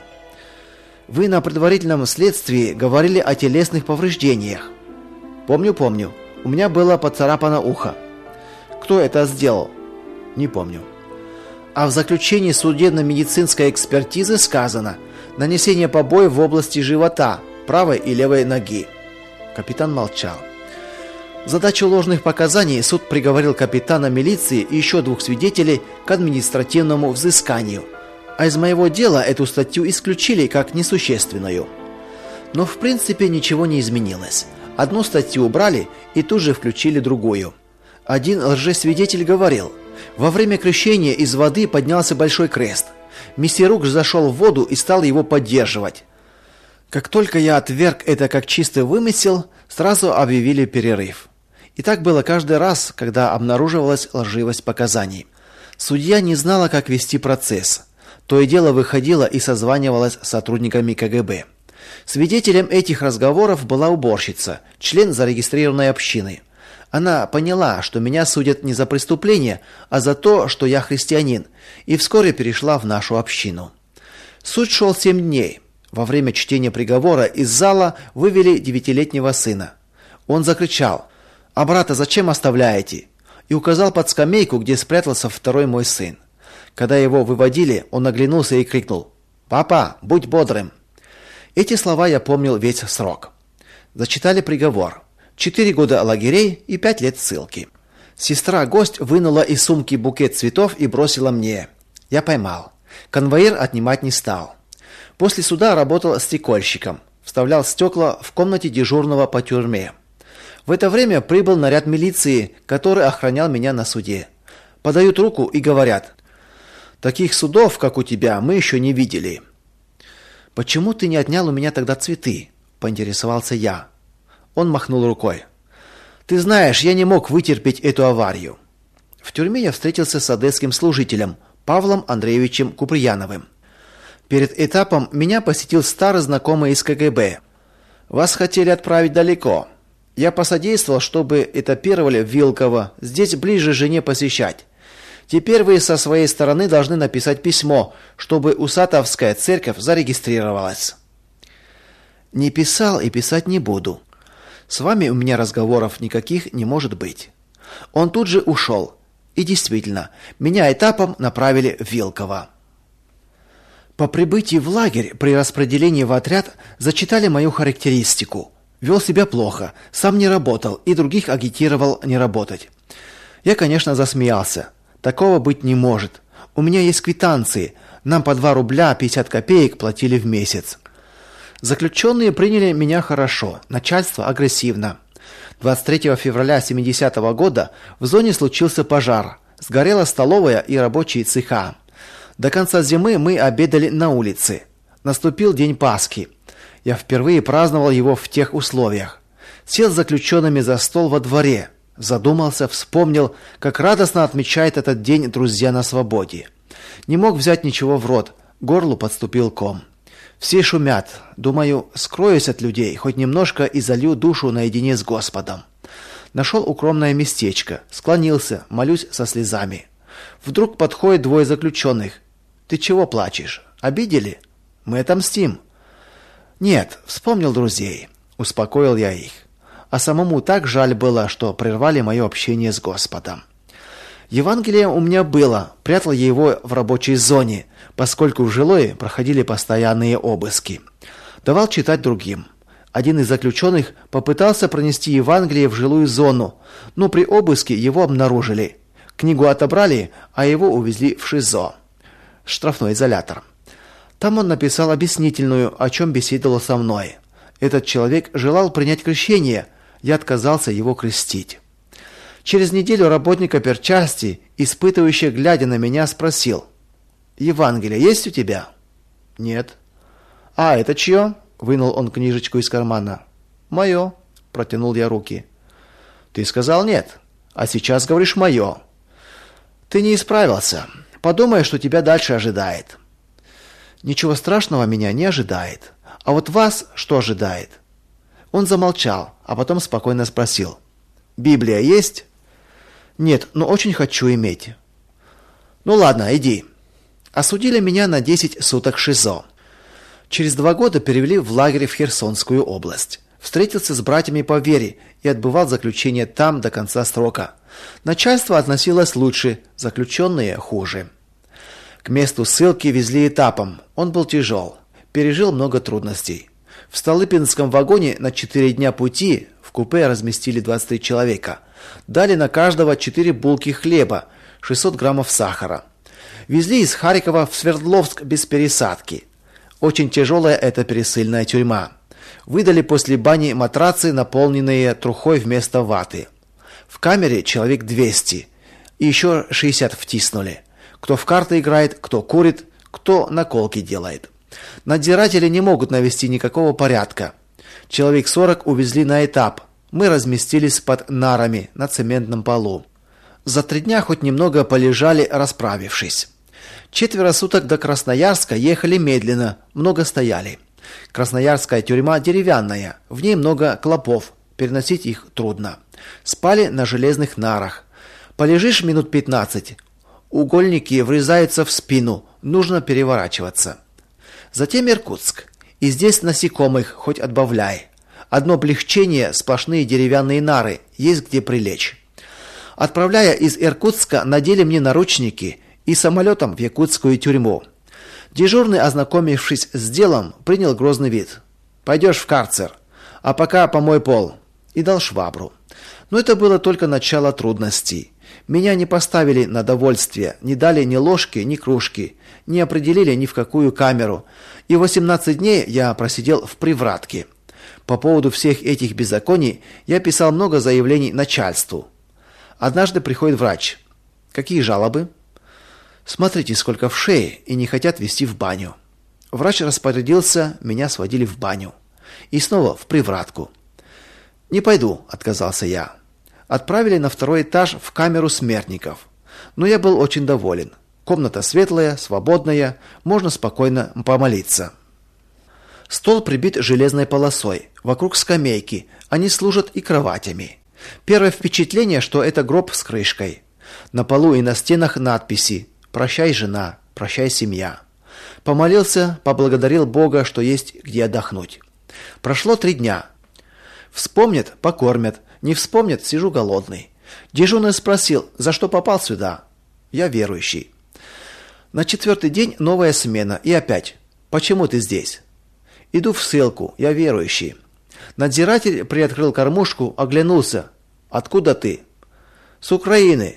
«Вы на предварительном следствии говорили о телесных повреждениях». «Помню, помню. У меня было поцарапано ухо». «Кто это сделал?» «Не помню». «А в заключении судебно-медицинской экспертизы сказано: нанесение побоев в области живота, правой и левой ноги». Капитан молчал. За дачу ложных показаний суд приговорил капитана милиции и еще двух свидетелей к административному взысканию, а из моего дела эту статью исключили как несущественную. Но в принципе ничего не изменилось. Одну статью убрали и тут же включили другую. Один лжесвидетель говорил: во время крещения из воды поднялся большой крест. Мессирук зашел в воду и стал его поддерживать. Как только я отверг это как чистый вымысел, сразу объявили перерыв. И так было каждый раз, когда обнаруживалась лживость показаний. Судья не знала, как вести процесс. То и дело выходила и созванивалась с сотрудниками ка гэ бэ. Свидетелем этих разговоров была уборщица, член зарегистрированной общины. Она поняла, что меня судят не за преступление, а за то, что я христианин, и вскоре перешла в нашу общину. Суд шел семь дней. Во время чтения приговора из зала вывели девятилетнего сына. Он закричал: «А брата зачем оставляете?» и указал под скамейку, где спрятался второй мой сын. Когда его выводили, он оглянулся и крикнул: «Папа, будь бодрым!» Эти слова я помнил весь срок. Зачитали приговор: четыре года лагерей и пять лет ссылки. Сестра-гость вынула из сумки букет цветов и бросила мне. Я поймал. Конвоир отнимать не стал. После суда работал стекольщиком, вставлял стекла в комнате дежурного по тюрьме. В это время прибыл наряд милиции, который охранял меня на суде. Подают руку и говорят: «Таких судов, как у тебя, мы еще не видели». «Почему ты не отнял у меня тогда цветы?» – поинтересовался я. Он махнул рукой. «Ты знаешь, я не мог вытерпеть эту аварию». В тюрьме я встретился с одесским служителем Павлом Андреевичем Куприяновым. Перед этапом меня посетил старый знакомый из ка гэ бэ. Вас хотели отправить далеко. Я посодействовал, чтобы этапировали в Вилково, здесь ближе жене посещать. Теперь вы со своей стороны должны написать письмо, чтобы Усатовская церковь зарегистрировалась. Не писал и писать не буду. С вами у меня разговоров никаких не может быть. Он тут же ушел. И действительно, меня этапом направили в Вилково. По прибытии в лагерь при распределении в отряд зачитали мою характеристику. Вел себя плохо, сам не работал и других агитировал не работать. Я, конечно, засмеялся. Такого быть не может. У меня есть квитанции. Нам по два рубля пятьдесят копеек платили в месяц. Заключенные приняли меня хорошо, начальство агрессивно. двадцать третьего февраля семидесятого года в зоне случился пожар. Сгорела столовая и рабочие цеха. До конца зимы мы обедали на улице. Наступил день Пасхи. Я впервые праздновал его в тех условиях. Сел с заключенными за стол во дворе. Задумался, вспомнил, как радостно отмечает этот день друзья на свободе. Не мог взять ничего в рот, к горлу подступил ком. Все шумят. Думаю, скроюсь от людей, хоть немножко и залью душу наедине с Господом. Нашел укромное местечко, склонился, молюсь со слезами. Вдруг подходят двое заключенных. Ты чего плачешь? Обидели? Мы отомстим. Нет, вспомнил друзей. Успокоил я их. А самому так жаль было, что прервали мое общение с Господом. Евангелие у меня было, прятал я его в рабочей зоне, поскольку в жилой проходили постоянные обыски. Давал читать другим. Один из заключенных попытался пронести Евангелие в жилую зону, но при обыске его обнаружили. Книгу отобрали, а его увезли в ШИЗО, штрафной изолятор. Там он написал объяснительную, о чем беседовал со мной. Этот человек желал принять крещение, я отказался его крестить. Через неделю работник оперчасти, испытывающий, глядя на меня, спросил: «Евангелие есть у тебя?» «Нет». «А это чье?» — вынул он книжечку из кармана. «Мое», — протянул я руки. «Ты сказал нет, а сейчас говоришь мое. Ты не исправился. Подумай, что тебя дальше ожидает». «Ничего страшного меня не ожидает. А вот вас что ожидает?» Он замолчал, а потом спокойно спросил: «Библия есть?» «Нет, но очень хочу иметь». «Ну ладно, иди». Осудили меня на десять суток ШИЗО. Через два года перевели в лагерь в Херсонскую область. Встретился с братьями по вере и отбывал заключение там до конца срока. Начальство относилось лучше, заключенные хуже. К месту ссылки везли этапом. Он был тяжел. Пережил много трудностей. В Столыпинском вагоне на четыре дня пути в купе разместили двадцать три человека. Дали на каждого четыре булки хлеба, шестьсот граммов сахара. Везли из Харькова в Свердловск без пересадки. Очень тяжелая эта пересыльная тюрьма. Выдали после бани матрацы, наполненные трухой вместо ваты. В камере человек двести. И еще шестьдесят втиснули. Кто в карты играет, кто курит, кто наколки делает. Надзиратели не могут навести никакого порядка. Человек сорок увезли на этап. Мы разместились под нарами на цементном полу. За три дня хоть немного полежали, расправившись. Четверо суток до Красноярска ехали медленно, много стояли. Красноярская тюрьма деревянная, в ней много клопов, переносить их трудно. Спали на железных нарах. Полежишь минут пятнадцать, угольники врезаются в спину, нужно переворачиваться. Затем Иркутск. И здесь насекомых хоть отбавляй. Одно облегчение, сплошные деревянные нары, есть где прилечь. Отправляя из Иркутска, надели мне наручники и самолетом в якутскую тюрьму. Дежурный, ознакомившись с делом, принял грозный вид. «Пойдешь в карцер, а пока помой пол». И дал швабру. Но это было только начало трудностей. Меня не поставили на довольствие, не дали ни ложки, ни кружки, не определили ни в какую камеру. И восемнадцать дней я просидел в привратке. По поводу всех этих беззаконий я писал много заявлений начальству. Однажды приходит врач. «Какие жалобы?» «Смотрите, сколько вшей, и не хотят везти в баню». Врач распорядился, меня сводили в баню. И снова в привратку. «Не пойду», — отказался я. Отправили на второй этаж в камеру смертников. Но я был очень доволен. Комната светлая, свободная, можно спокойно помолиться. Стол прибит железной полосой, вокруг скамейки, они служат и кроватями. Первое впечатление, что это гроб с крышкой. На полу и на стенах надписи: «Прощай, жена, прощай, семья». Помолился, поблагодарил Бога, что есть где отдохнуть. Прошло три дня. Вспомнят – покормят, не вспомнят – сижу голодный. Дежурный спросил: «За что попал сюда?» Я верующий. На четвертый день новая смена, и опять: «Почему ты здесь?» Иду в ссылку, я верующий. Надзиратель приоткрыл кормушку, оглянулся. «Откуда ты?» «С Украины».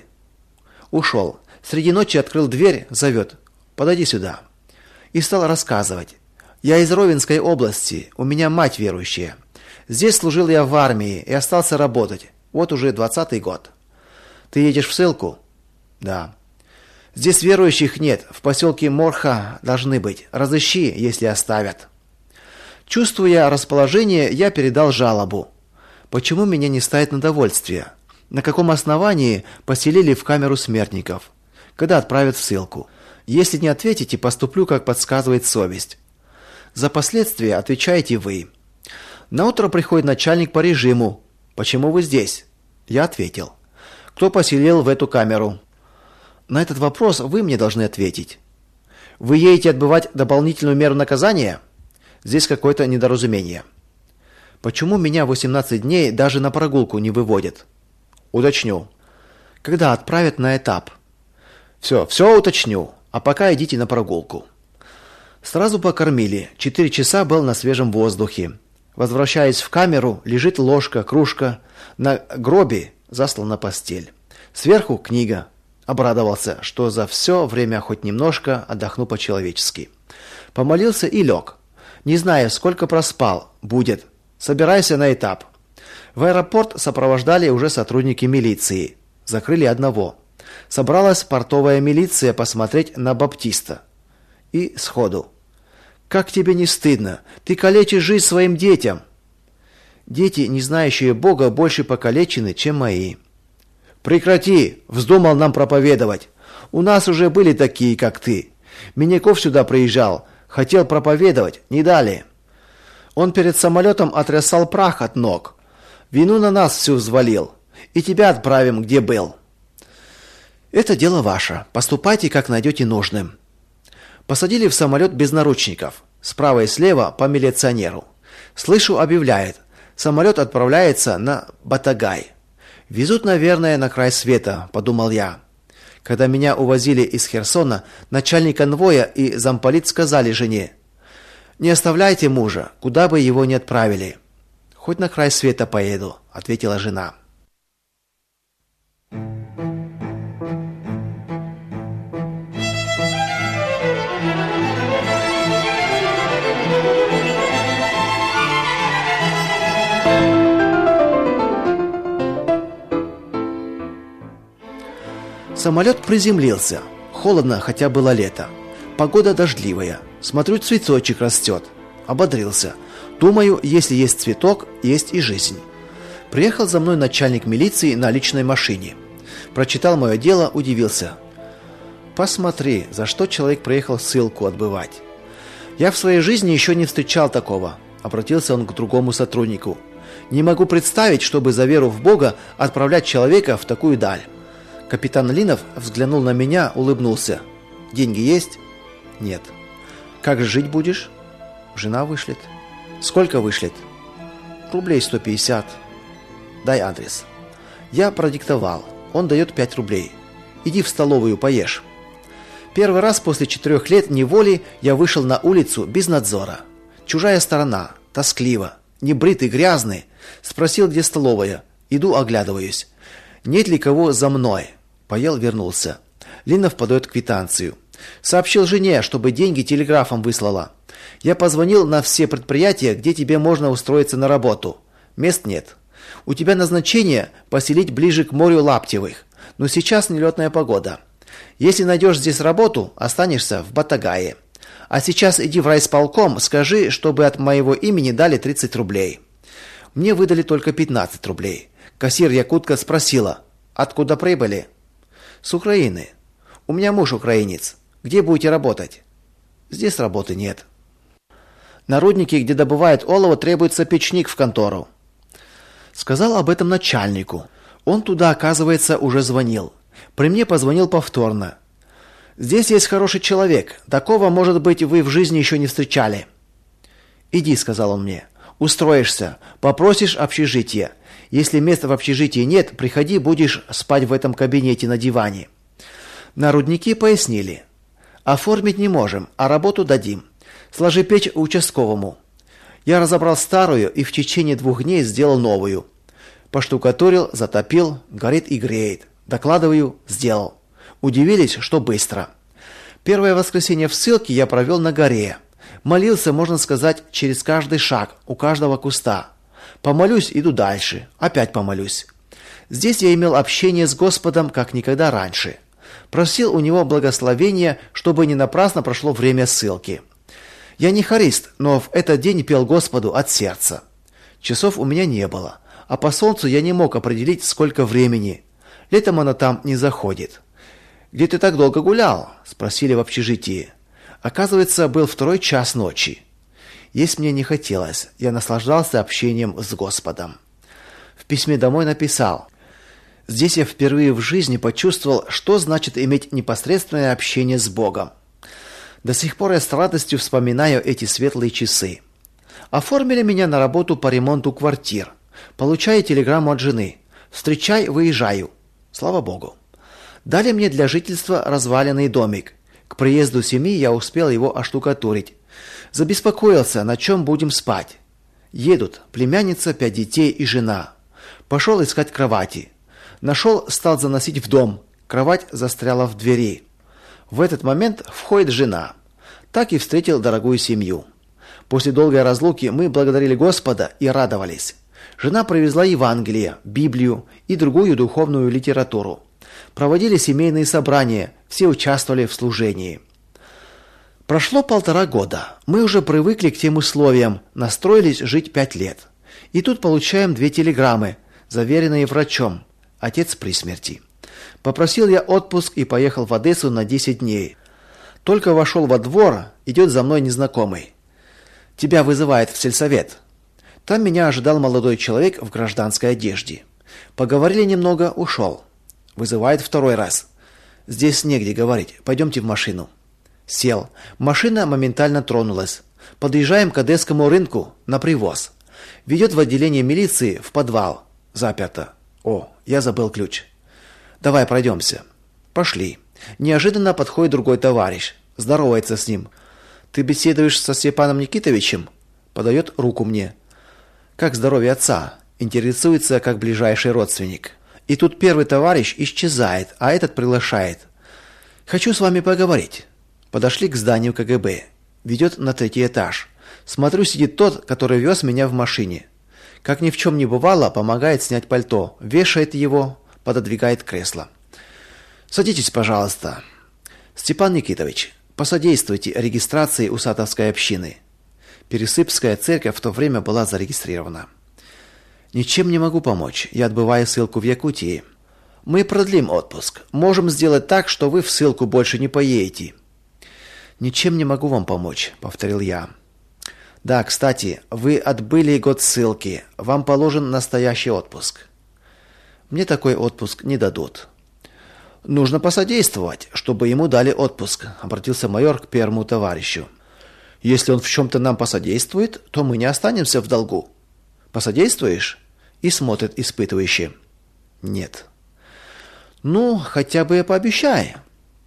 Ушел. Среди ночи открыл дверь, зовет: «Подойди сюда». И стал рассказывать. «Я из Ровенской области, у меня мать верующая. Здесь служил я в армии и остался работать. Вот уже двадцатый год». «Ты едешь в ссылку?» «Да». «Здесь верующих нет, в поселке Морха должны быть. Разыщи, если оставят». Чувствуя расположение, я передал жалобу. Почему меня не ставят на довольствие? На каком основании поселили в камеру смертников? Когда отправят в ссылку? Если не ответите, поступлю, как подсказывает совесть. За последствия отвечаете вы. Наутро приходит начальник по режиму. «Почему вы здесь?» Я ответил. «Кто поселил в эту камеру?» На этот вопрос вы мне должны ответить. «Вы едете отбывать дополнительную меру наказания?» Здесь какое-то недоразумение. «Почему меня восемнадцать дней даже на прогулку не выводят?» Уточню. «Когда отправят на этап?» Все, все уточню. А пока идите на прогулку. Сразу покормили. Четыре часа был на свежем воздухе. Возвращаясь в камеру, лежит ложка, кружка. На гробе заслана постель. Сверху книга. Обрадовался, что за все время хоть немножко отдохну по-человечески. Помолился и лег. Не знаю, сколько проспал. Будет. Собирайся на этап. В аэропорт сопровождали уже сотрудники милиции. Закрыли одного. Собралась портовая милиция посмотреть на баптиста. И сходу: «Как тебе не стыдно? Ты калечишь жизнь своим детям». Дети, не знающие Бога, больше покалечены, чем мои. «Прекрати! Вздумал нам проповедовать. У нас уже были такие, как ты. Миняков сюда приезжал, хотел проповедовать, не дали. Он перед самолетом отрясал прах от ног. Вину на нас всю взвалил. И тебя отправим, где был». «Это дело ваше. Поступайте, как найдете нужным». Посадили в самолет без наручников. Справа и слева по милиционеру. Слышу, объявляет: самолет отправляется на Батагай. Везут, наверное, на край света, подумал я. Когда меня увозили из Херсона, начальник конвоя и замполит сказали жене: «Не оставляйте мужа, куда бы его ни отправили». «Хоть на край света поеду», — ответила жена. Самолет приземлился. Холодно, хотя было лето. Погода дождливая. Смотрю, цветочек растет. Ободрился. Думаю, если есть цветок, есть и жизнь. Приехал за мной начальник милиции на личной машине. Прочитал мое дело, удивился. «Посмотри, за что человек приехал ссылку отбывать». «Я в своей жизни еще не встречал такого», — обратился он к другому сотруднику. «Не могу представить, чтобы за веру в Бога отправлять человека в такую даль». Капитан Линов взглянул на меня, улыбнулся. «Деньги есть?» «Нет». «Как же жить будешь?» «Жена вышлет». «Сколько вышлет?» «Рублей сто пятьдесят». «Дай адрес». Я продиктовал. Он дает пять рублей. «Иди в столовую, поешь». Первый раз после четырех лет неволи я вышел на улицу без надзора. Чужая сторона, тоскливо, небритый, грязный. Спросил, где столовая. Иду, оглядываюсь. Нет ли кого за мной? Поел, вернулся. Линов подает квитанцию. Сообщил жене, чтобы деньги телеграфом выслала. Я позвонил на все предприятия, где тебе можно устроиться на работу. Мест нет. У тебя назначение поселить ближе к морю Лаптевых. Но сейчас нелетная погода. Если найдешь здесь работу, останешься в Батагае. А сейчас иди в райисполком, скажи, чтобы от моего имени дали тридцать рублей. Мне выдали только пятнадцать рублей. Кассир якутка спросила: «Откуда прибыли?» «С Украины». У меня муж украинец. Где будете работать? Здесь работы нет. На руднике, где добывают олово, требуется печник в контору. Сказал об этом начальнику. Он туда, оказывается, уже звонил. При мне позвонил повторно. Здесь есть хороший человек. Такого, может быть, вы в жизни еще не встречали. Иди, сказал он мне. Устроишься, попросишь общежитие. Если места в общежитии нет, приходи, будешь спать в этом кабинете на диване. На руднике пояснили. Оформить не можем, а работу дадим. Сложи печь участковому. Я разобрал старую и в течение двух дней сделал новую. Поштукатурил, затопил, горит и греет. Докладываю, сделал. Удивились, что быстро. Первое воскресенье в ссылке я провел на горе. Молился, можно сказать, через каждый шаг, у каждого куста. Помолюсь, иду дальше. Опять помолюсь. Здесь я имел общение с Господом, как никогда раньше. Просил у него благословения, чтобы не напрасно прошло время ссылки. Я не хорист, но в этот день пел Господу от сердца. Часов у меня не было, а по солнцу я не мог определить, сколько времени. Летом оно там не заходит. «Где ты так долго гулял?» – спросили в общежитии. Оказывается, был второй час ночи. Есть мне не хотелось, я наслаждался общением с Господом. В письме домой написал: «Здесь я впервые в жизни почувствовал, что значит иметь непосредственное общение с Богом. До сих пор я с радостью вспоминаю эти светлые часы. Оформили меня на работу по ремонту квартир. Получаю телеграмму от жены. Встречай, выезжаю. Слава Богу. Дали мне для жительства разваленный домик. К приезду семьи я успел его оштукатурить. Забеспокоился, на чем будем спать. Едут племянница, пять детей и жена. Пошел искать кровати. Нашел, стал заносить в дом. Кровать застряла в двери. В этот момент входит жена. Так и встретил дорогую семью. После долгой разлуки мы благодарили Господа и радовались. Жена привезла Евангелие, Библию и другую духовную литературу. Проводили семейные собрания, все участвовали в служении. Прошло полтора года. Мы уже привыкли к тем условиям, настроились жить пять лет. И тут получаем две телеграммы, заверенные врачом. Отец при смерти. Попросил я отпуск и поехал в Одессу на десять дней. Только вошел во двор, идет за мной незнакомый. Тебя вызывает в сельсовет. Там меня ожидал молодой человек в гражданской одежде. Поговорили немного, ушел. Вызывает второй раз. Здесь негде говорить, пойдемте в машину. Сел. Машина моментально тронулась. Подъезжаем к одесскому рынку на привоз. Ведет в отделение милиции в подвал. Заперто. О, я забыл ключ. Давай пройдемся. Пошли. Неожиданно подходит другой товарищ. Здоровается с ним. Ты беседуешь со Степаном Никитовичем? Подает руку мне. Как здоровье отца? Интересуется, как ближайший родственник. И тут первый товарищ исчезает, а этот приглашает. Хочу с вами поговорить. Подошли к зданию ка гэ бэ. Ведет на третий этаж. Смотрю, сидит тот, который вез меня в машине. Как ни в чем не бывало, помогает снять пальто, вешает его, пододвигает кресло. Садитесь, пожалуйста. Степан Никитович, посодействуйте регистрации Усатовской общины. Пересыпская церковь в то время была зарегистрирована. Ничем не могу помочь. Я отбываю ссылку в Якутии. Мы продлим отпуск. Можем сделать так, что вы в ссылку больше не поедете. Ничем не могу вам помочь, повторил я. Да, кстати, вы отбыли год ссылки. Вам положен настоящий отпуск. Мне такой отпуск не дадут. Нужно посодействовать, чтобы ему дали отпуск, обратился майор к первому товарищу. Если он в чем-то нам посодействует, то мы не останемся в долгу. Посодействуешь? И смотрит испытывающе. Нет. Ну, хотя бы пообещай.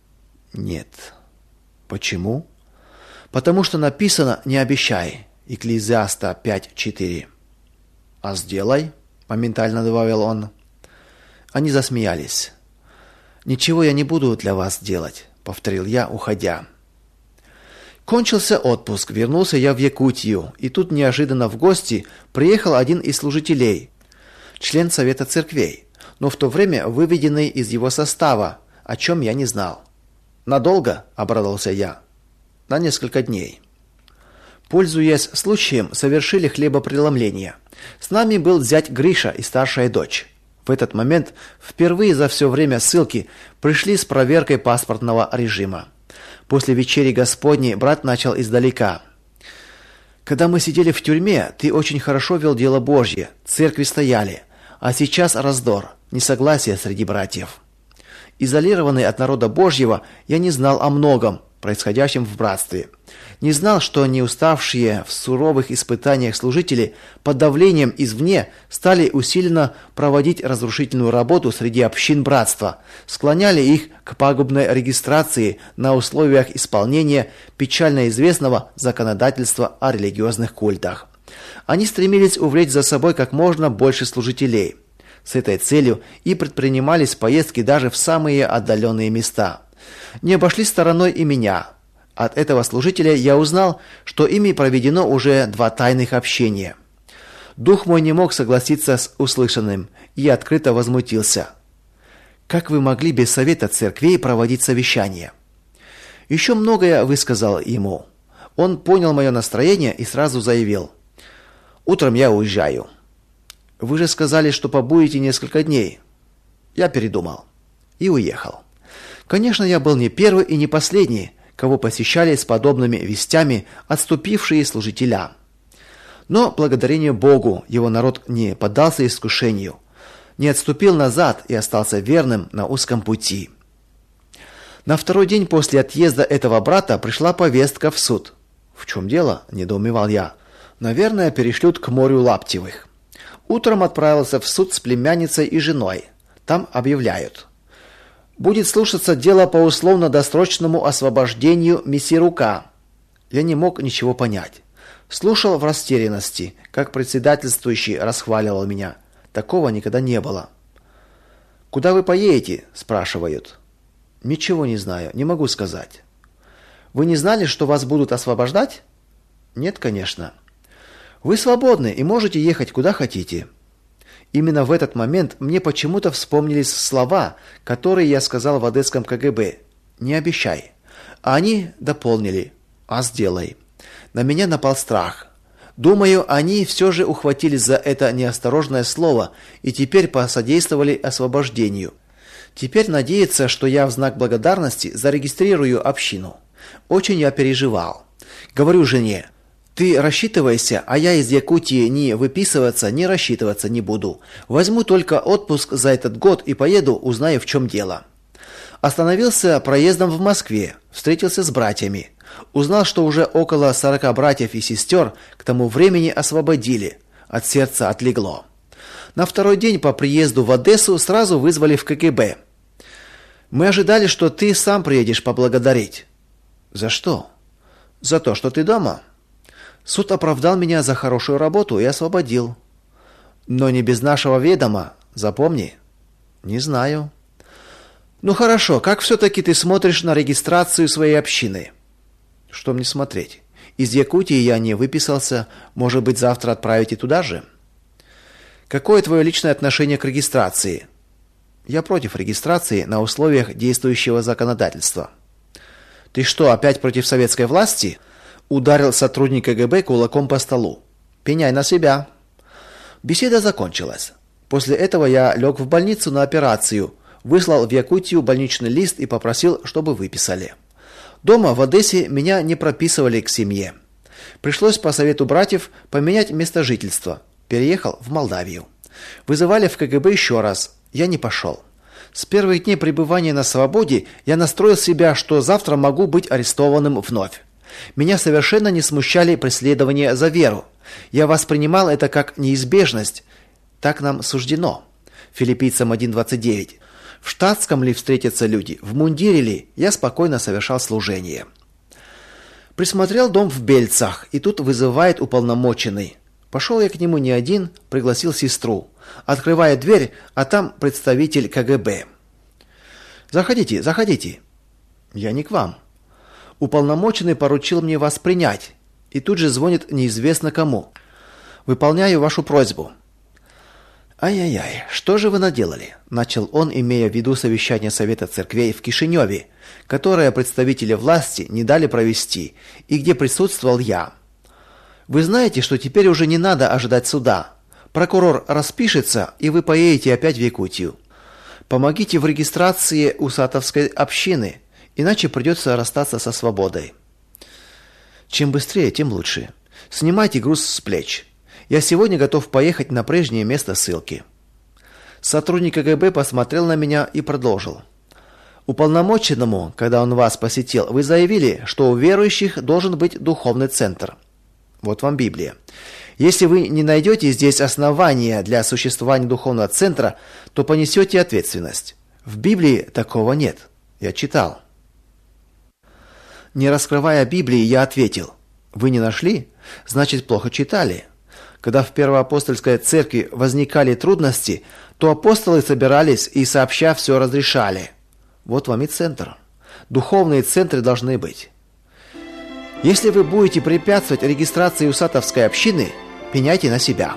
Нет. Почему? Потому что написано «не обещай». Экклезиаста пять четыре. А сделай, моментально добавил он. Они засмеялись. Ничего я не буду для вас делать, повторил я, уходя. Кончился отпуск, вернулся я в Якутию, и тут неожиданно в гости приехал один из служителей, член Совета церквей, но в то время выведенный из его состава, о чем я не знал. Надолго, обрадовался я. На несколько дней. Пользуясь случаем, совершили хлебопреломление. С нами был зять Гриша и старшая дочь. В этот момент впервые за все время ссылки пришли с проверкой паспортного режима. После вечери Господней брат начал издалека. Когда мы сидели в тюрьме, ты очень хорошо вел дело Божье, церкви стояли, а сейчас раздор, несогласие среди братьев. Изолированный от народа Божьего, я не знал о многом, происходящем в братстве. Не знал, что не уставшие в суровых испытаниях служители под давлением извне стали усиленно проводить разрушительную работу среди общин братства, склоняли их к пагубной регистрации на условиях исполнения печально известного законодательства о религиозных культах. Они стремились увлечь за собой как можно больше служителей. С этой целью и предпринимались поездки даже в самые отдаленные места. Не обошли стороной и меня. От этого служителя я узнал, что ими проведено уже два тайных общения. Дух мой не мог согласиться с услышанным и открыто возмутился. Как вы могли без совета церквей проводить совещания? Еще многое высказал ему. Он понял мое настроение и сразу заявил: утром я уезжаю. Вы же сказали, что побудете несколько дней. Я передумал и уехал. Конечно, я был не первый и не последний, кого посещали с подобными вестями отступившие служителя. Но благодарение Богу его народ не поддался искушению, не отступил назад и остался верным на узком пути. На второй день после отъезда этого брата пришла повестка в суд. В чем дело? Недоумевал я. Наверное, перешлют к морю Лаптевых. Утром отправился в суд с племянницей и женой. Там объявляют: будет слушаться дело по условно-досрочному освобождению Мессирука. Я не мог ничего понять. Слушал в растерянности, как председательствующий расхваливал меня. Такого никогда не было. Куда вы поедете? Спрашивают. Ничего не знаю, не могу сказать. Вы не знали, что вас будут освобождать? Нет, конечно. Вы свободны и можете ехать куда хотите. Именно в этот момент мне почему-то вспомнились слова, которые я сказал в одесском ка гэ бэ. Не обещай. А они дополнили: а сделай. На меня напал страх. Думаю, они все же ухватились за это неосторожное слово и теперь посодействовали освобождению. Теперь надеются, что я в знак благодарности зарегистрирую общину. Очень я переживал. Говорю жене: ты рассчитывайся, а я из Якутии ни выписываться, ни рассчитываться не буду. Возьму только отпуск за этот год и поеду, узнаю, в чем дело. Остановился проездом в Москве, встретился с братьями. Узнал, что уже около сорока братьев и сестер к тому времени освободили. От сердца отлегло. На второй день по приезду в Одессу сразу вызвали в ка гэ бэ. Мы ожидали, что ты сам приедешь поблагодарить. За что? За то, что ты дома. Суд оправдал меня за хорошую работу и освободил. Но не без нашего ведома, запомни. Не знаю. Ну хорошо, как все-таки ты смотришь на регистрацию своей общины? Что мне смотреть? Из Якутии я не выписался, может быть, завтра отправите туда же? Какое твое личное отношение к регистрации? Я против регистрации на условиях действующего законодательства. Ты что, опять против советской власти? Ударил сотрудник ка гэ бэ кулаком по столу. Пеняй на себя. Беседа закончилась. После этого я лег в больницу на операцию, выслал в Якутию больничный лист и попросил, чтобы выписали. Дома в Одессе меня не прописывали к семье. Пришлось по совету братьев поменять место жительства. Переехал в Молдавию. Вызывали в ка гэ бэ еще раз. Я не пошел. С первых дней пребывания на свободе я настроил себя, что завтра могу быть арестованным вновь. Меня совершенно не смущали преследования за веру. Я воспринимал это как неизбежность. Так нам суждено. Филиппийцам один двадцать девять. В штатском ли встретятся люди, в мундире ли, я спокойно совершал служение. Присмотрел дом в Бельцах, и тут вызывает уполномоченный. Пошел я к нему не один, пригласил сестру. Открывая дверь, а там представитель ка гэ бэ. Заходите, заходите. Я не к вам. Уполномоченный поручил мне вас принять, и тут же звонит неизвестно кому. Выполняю вашу просьбу. Ай-ай-ай, что же вы наделали? Начал он, имея в виду совещание Совета церквей в Кишиневе, которое представители власти не дали провести, и где присутствовал я. Вы знаете, что теперь уже не надо ожидать суда. Прокурор распишется, и вы поедете опять в Якутию. Помогите в регистрации у сатовской общины, иначе придется расстаться со свободой. Чем быстрее, тем лучше. Снимайте груз с плеч. Я сегодня готов поехать на прежнее место ссылки. Сотрудник КГБ посмотрел на меня и продолжил. Уполномоченному, когда он вас посетил, вы заявили, что у верующих должен быть духовный центр. Вот вам Библия. Если вы не найдете здесь основания для существования духовного центра, то понесете ответственность. В Библии такого нет. Я читал. Не раскрывая Библии, я ответил. Вы не нашли? Значит, плохо читали. Когда в Первоапостольской церкви возникали трудности, то апостолы собирались и сообща все разрешали. Вот вам и центр. Духовные центры должны быть. Если вы будете препятствовать регистрации у сатовской общины, пеняйте на себя.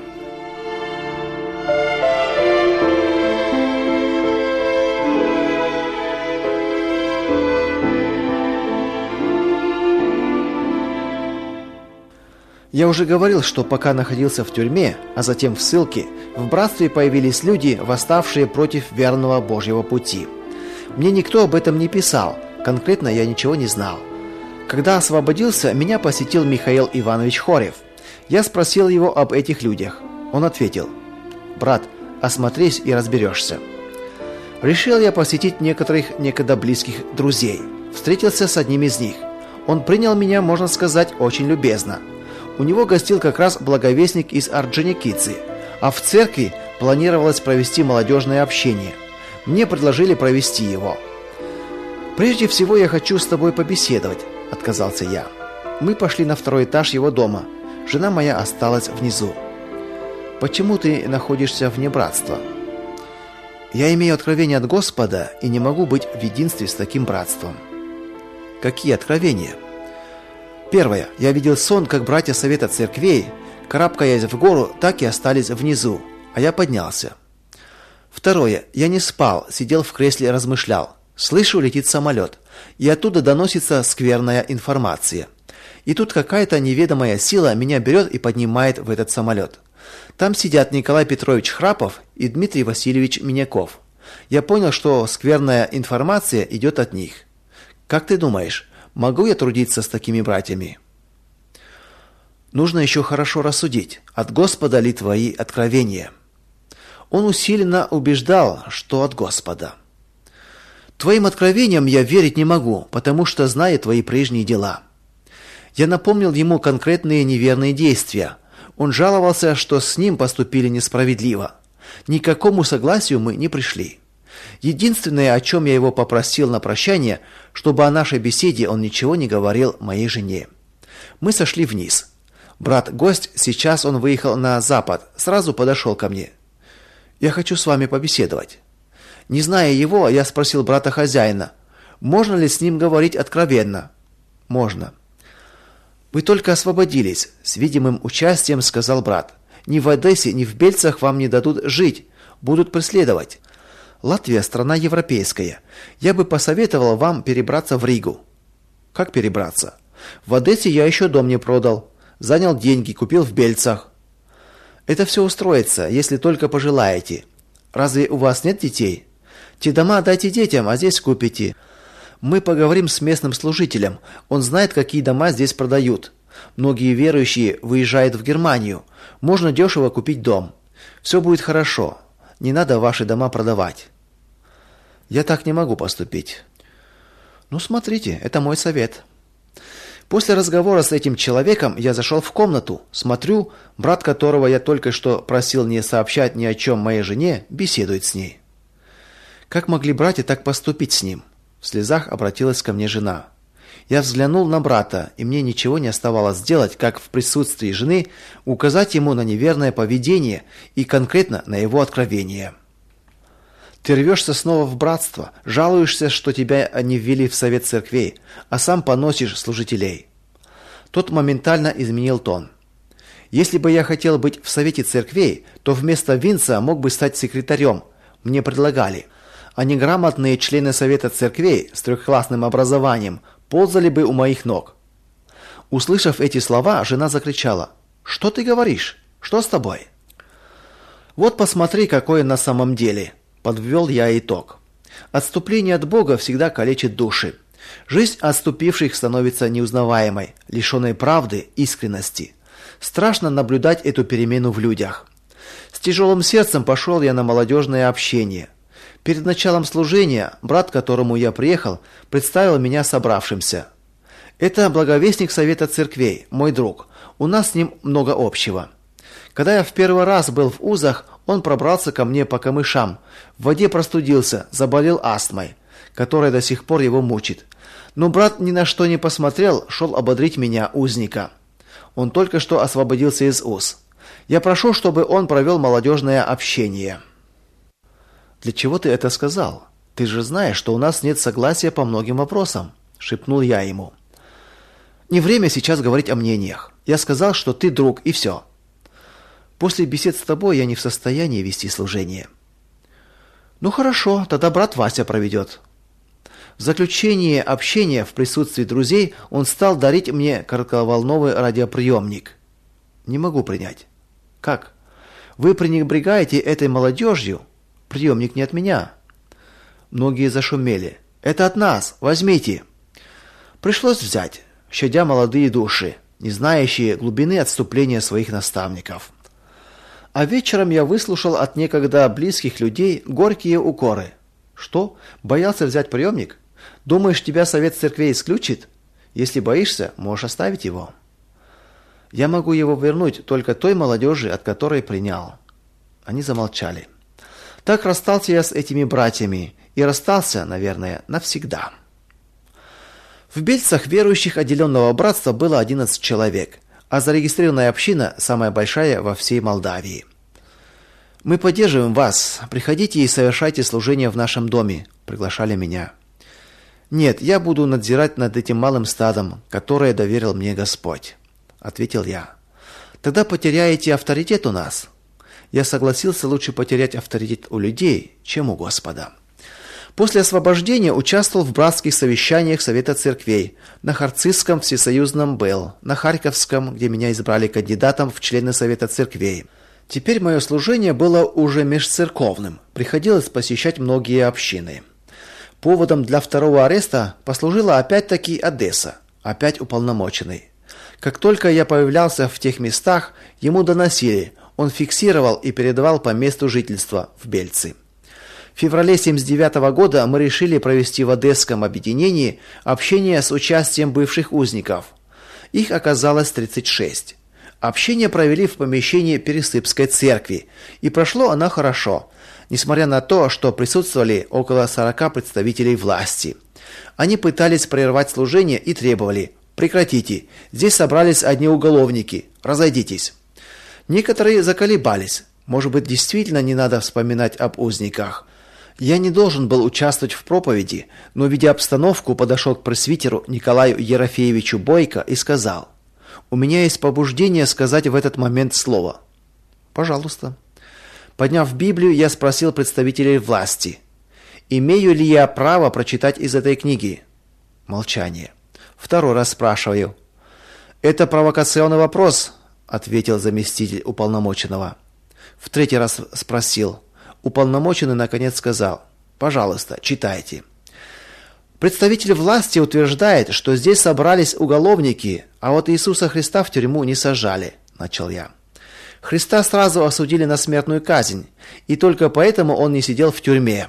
Я уже говорил, что пока находился в тюрьме, а затем в ссылке, в братстве появились люди, восставшие против верного Божьего пути. Мне никто об этом не писал, конкретно я ничего не знал. Когда освободился, меня посетил Михаил Иванович Хорев. Я спросил его об этих людях. Он ответил: «Брат, осмотрись и разберешься». Решил я посетить некоторых некогда близких друзей. Встретился с одним из них. Он принял меня, можно сказать, очень любезно. У него гостил как раз благовестник из Орджоникидзе, а в церкви планировалось провести молодежное общение. Мне предложили провести его. «Прежде всего я хочу с тобой побеседовать», — отказался я. Мы пошли на второй этаж его дома. Жена моя осталась внизу. «Почему ты находишься вне братства?» «Я имею откровение от Господа и не могу быть в единстве с таким братством». «Какие откровения?» «Первое. Я видел сон, как братья Совета Церквей, карабкаясь в гору, так и остались внизу, а я поднялся. Второе. Я не спал, сидел в кресле и размышлял. Слышу, летит самолет, и оттуда доносится скверная информация. И тут какая-то неведомая сила меня берет и поднимает в этот самолет. Там сидят Николай Петрович Храпов и Дмитрий Васильевич Миняков. Я понял, что скверная информация идет от них. Как ты думаешь, могу я трудиться с такими братьями?» «Нужно еще хорошо рассудить, от Господа ли твои откровения?» Он усиленно убеждал, что от Господа. «Твоим откровениям я верить не могу, потому что знаю твои прежние дела». Я напомнил ему конкретные неверные действия. Он жаловался, что с ним поступили несправедливо. Ни к какому согласию мы не пришли. Единственное, о чем я его попросил на прощание, чтобы о нашей беседе он ничего не говорил моей жене. Мы сошли вниз. Брат-гость, сейчас он выехал на запад, сразу подошел ко мне. «Я хочу с вами побеседовать». Не зная его, я спросил брата-хозяина, можно ли с ним говорить откровенно. «Можно». «Вы только освободились», — с видимым участием сказал брат. «Ни в Одессе, ни в Бельцах вам не дадут жить, будут преследовать. Латвия – страна европейская. Я бы посоветовал вам перебраться в Ригу». «Как перебраться?» «В Одессе я еще дом не продал. Занял деньги, купил в Бельцах». «Это все устроится, если только пожелаете. Разве у вас нет детей? Те дома дайте детям, а здесь купите. Мы поговорим с местным служителем. Он знает, какие дома здесь продают. Многие верующие выезжают в Германию. Можно дешево купить дом. Все будет хорошо. Не надо ваши дома продавать». «Я так не могу поступить». «Ну, смотрите, это мой совет». После разговора с этим человеком я зашел в комнату. Смотрю, брат, которого я только что просил не сообщать ни о чем моей жене, беседует с ней. Как могли братья так поступить с ним? В слезах обратилась ко мне жена. Я взглянул на брата, и мне ничего не оставалось сделать, как в присутствии жены указать ему на неверное поведение и конкретно на его откровение. «Ты рвешься снова в братство, жалуешься, что тебя не ввели в совет церквей, а сам поносишь служителей». Тот моментально изменил тон. «Если бы я хотел быть в совете церквей, то вместо Винца мог бы стать секретарем. Мне предлагали. А неграмотные члены совета церквей с трехклассным образованием ползали бы у моих ног». Услышав эти слова, жена закричала: «Что ты говоришь? Что с тобой?» Вот посмотри, какое на самом деле, подвел я итог. Отступление от Бога всегда калечит души. Жизнь отступивших становится неузнаваемой, лишенной правды, искренности. Страшно наблюдать эту перемену в людях. С тяжелым сердцем пошел я на молодежное общение. Перед началом служения брат, к которому я приехал, представил меня собравшимся. Это благовестник Совета Церквей, мой друг. У нас с ним много общего. Когда я в первый раз был в Узах, он пробрался ко мне по камышам, в воде простудился, заболел астмой, которая до сих пор его мучит. Но брат ни на что не посмотрел, шел ободрить меня, узника. Он только что освободился из уз. Я прошу, чтобы он провел молодежное общение. Для чего ты это сказал? Ты же знаешь, что у нас нет согласия по многим вопросам, шепнул я ему. Не время сейчас говорить о мнениях. Я сказал, что ты друг, и все. После бесед с тобой я не в состоянии вести служение. Ну хорошо, тогда брат Вася проведет. В заключение общения в присутствии друзей он стал дарить мне коротковолновый радиоприемник. Не могу принять. Как? Вы пренебрегаете этой молодежью? Приемник не от меня. Многие зашумели. Это от нас, возьмите. Пришлось взять, щадя молодые души, не знающие глубины отступления своих наставников. А вечером я выслушал от некогда близких людей горькие укоры. Что? Боялся взять приемник? Думаешь, тебя Совет Церквей исключит? Если боишься, можешь оставить его. Я могу его вернуть только той молодежи, от которой принял. Они замолчали. Так расстался я с этими братьями и расстался, наверное, навсегда. В Бельцах верующих отделенного братства было одиннадцать человек, а зарегистрированная община самая большая во всей Молдавии. Мы поддерживаем вас. Приходите и совершайте служение в нашем доме, приглашали меня. Нет, я буду надзирать над этим малым стадом, которое доверил мне Господь, ответил я. Тогда потеряете авторитет у нас. Я согласился лучше потерять авторитет у людей, чем у Господа. После освобождения участвовал в братских совещаниях Совета Церквей, на Харцизском всесоюзном был, на Харьковском, где меня избрали кандидатом в члены Совета Церквей. Теперь мое служение было уже межцерковным, приходилось посещать многие общины. Поводом для второго ареста послужила опять-таки Одесса, опять уполномоченный. Как только я появлялся в тех местах, ему доносили, он фиксировал и передавал по месту жительства в Бельцы. В феврале семьдесят девятого года мы решили провести в Одесском объединении общение с участием бывших узников. Их оказалось тридцать шесть. Общение провели в помещении Пересыпской церкви, и прошло оно хорошо, несмотря на то, что присутствовали около сорока представителей власти. Они пытались прервать служение и требовали: «Прекратите, здесь собрались одни уголовники, разойдитесь». Некоторые заколебались, может быть, действительно не надо вспоминать об узниках. Я не должен был участвовать в проповеди, но, видя обстановку, подошел к пресвитеру Николаю Ерофеевичу Бойко и сказал: «У меня есть побуждение сказать в этот момент слово». «Пожалуйста». Подняв Библию, я спросил представителей власти: «Имею ли я право прочитать из этой книги?» Молчание. Второй раз спрашиваю. «Это провокационный вопрос», — ответил заместитель уполномоченного. В третий раз спросил. Уполномоченный наконец сказал: «Пожалуйста, читайте». Представитель власти утверждает, что здесь собрались уголовники, а вот Иисуса Христа в тюрьму не сажали, начал я. Христа сразу осудили на смертную казнь, и только поэтому он не сидел в тюрьме.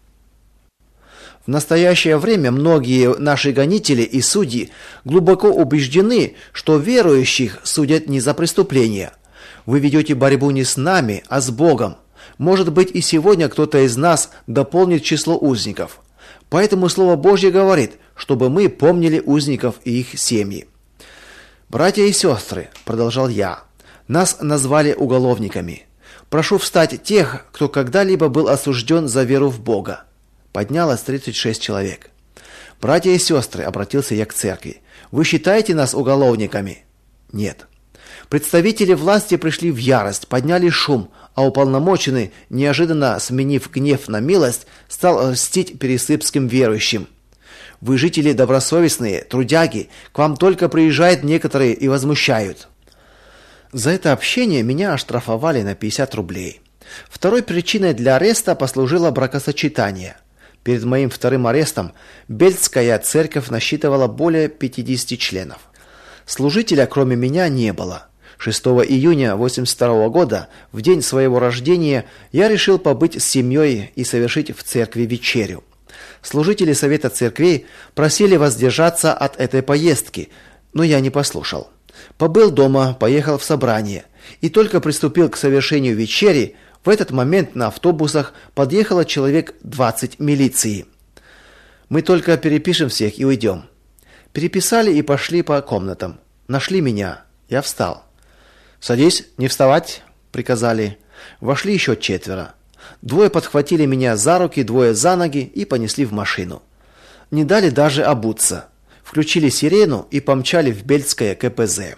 В настоящее время многие наши гонители и судьи глубоко убеждены, что верующих судят не за преступления. Вы ведете борьбу не с нами, а с Богом. Может быть, и сегодня кто-то из нас дополнит число узников. Поэтому Слово Божье говорит, чтобы мы помнили узников и их семьи. «Братья и сестры», — продолжал я, — «нас назвали уголовниками. Прошу встать тех, кто когда-либо был осужден за веру в Бога». Поднялось тридцать шесть человек. «Братья и сестры», — обратился я к церкви, — «вы считаете нас уголовниками?» «Нет». Представители власти пришли в ярость, подняли шум, а уполномоченный, неожиданно сменив гнев на милость, стал льстить пересыпским верующим. «Вы, жители добросовестные, трудяги, к вам только приезжают некоторые и возмущают». За это общение меня оштрафовали на пятьдесят рублей. Второй причиной для ареста послужило бракосочетание. Перед моим вторым арестом Бельская церковь насчитывала более пятидесяти членов. Служителя, кроме меня, не было. шестого июня восемьдесят второго года, в день своего рождения, я решил побыть с семьей и совершить в церкви вечерю. Служители Совета церквей просили воздержаться от этой поездки, но я не послушал. Побыл дома, поехал в собрание, и только приступил к совершению вечери, в этот момент на автобусах подъехало человек двадцать милиции. Мы только перепишем всех и уйдем. Переписали и пошли по комнатам. Нашли меня. Я встал. «Садись, не вставать», — приказали. Вошли еще четверо. Двое подхватили меня за руки, двое за ноги и понесли в машину. Не дали даже обуться. Включили сирену и помчали в Бельское ка пэ зэ.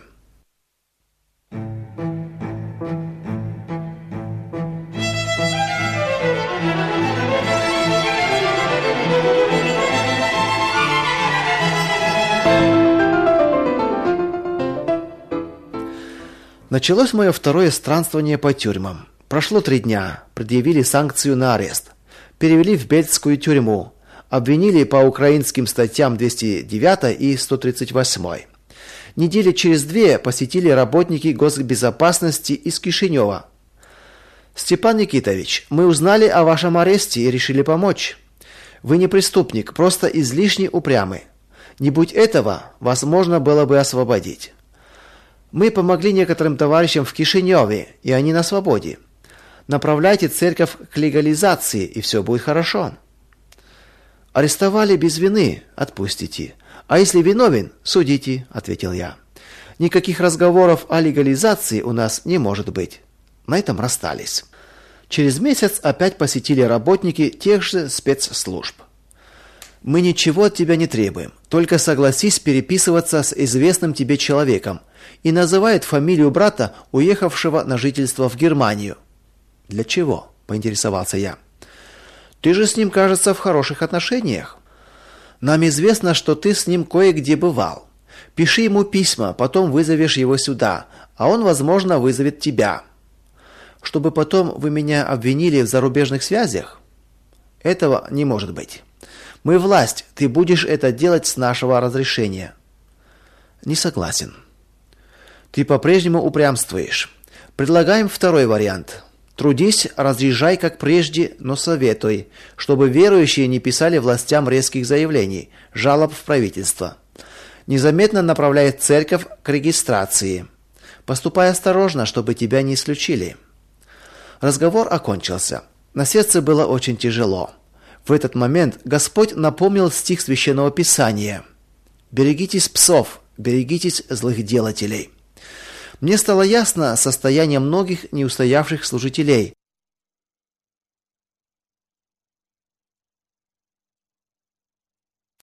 Началось мое второе странствование по тюрьмам. Прошло три дня, предъявили санкцию на арест. Перевели в Бельскую тюрьму. Обвинили по украинским статьям двести девять и сто тридцать восемь. Недели через две посетили работники госбезопасности из Кишинева. «Степан Никитович, мы узнали о вашем аресте и решили помочь. Вы не преступник, просто излишне упрямый. Не будь этого, вас можно было бы освободить. Мы помогли некоторым товарищам в Кишиневе, и они на свободе. Направляйте церковь к легализации, и все будет хорошо. Арестовали без вины, отпустите. А если виновен, судите, ответил я. Никаких разговоров о легализации у нас не может быть. На этом расстались. Через месяц опять посетили работники тех же спецслужб. Мы ничего от тебя не требуем, только согласись переписываться с известным тебе человеком, и называет фамилию брата, уехавшего на жительство в Германию. Для чего? Поинтересовался я. Ты же с ним, кажется, в хороших отношениях. Нам известно, что ты с ним кое-где бывал. Пиши ему письма, потом вызовешь его сюда, а он, возможно, вызовет тебя. Чтобы потом вы меня обвинили в зарубежных связях? Этого не может быть. Мы власть, ты будешь это делать с нашего разрешения. Не согласен. Ты по-прежнему упрямствуешь. Предлагаем второй вариант. Трудись, разъезжай как прежде, но советуй, чтобы верующие не писали властям резких заявлений, жалоб в правительство. Незаметно направляй церковь к регистрации. Поступай осторожно, чтобы тебя не исключили. Разговор окончился. На сердце было очень тяжело. В этот момент Господь напомнил стих Священного Писания: «Берегитесь псов, берегитесь злых делателей». Мне стало ясно состояние многих неустоявших служителей,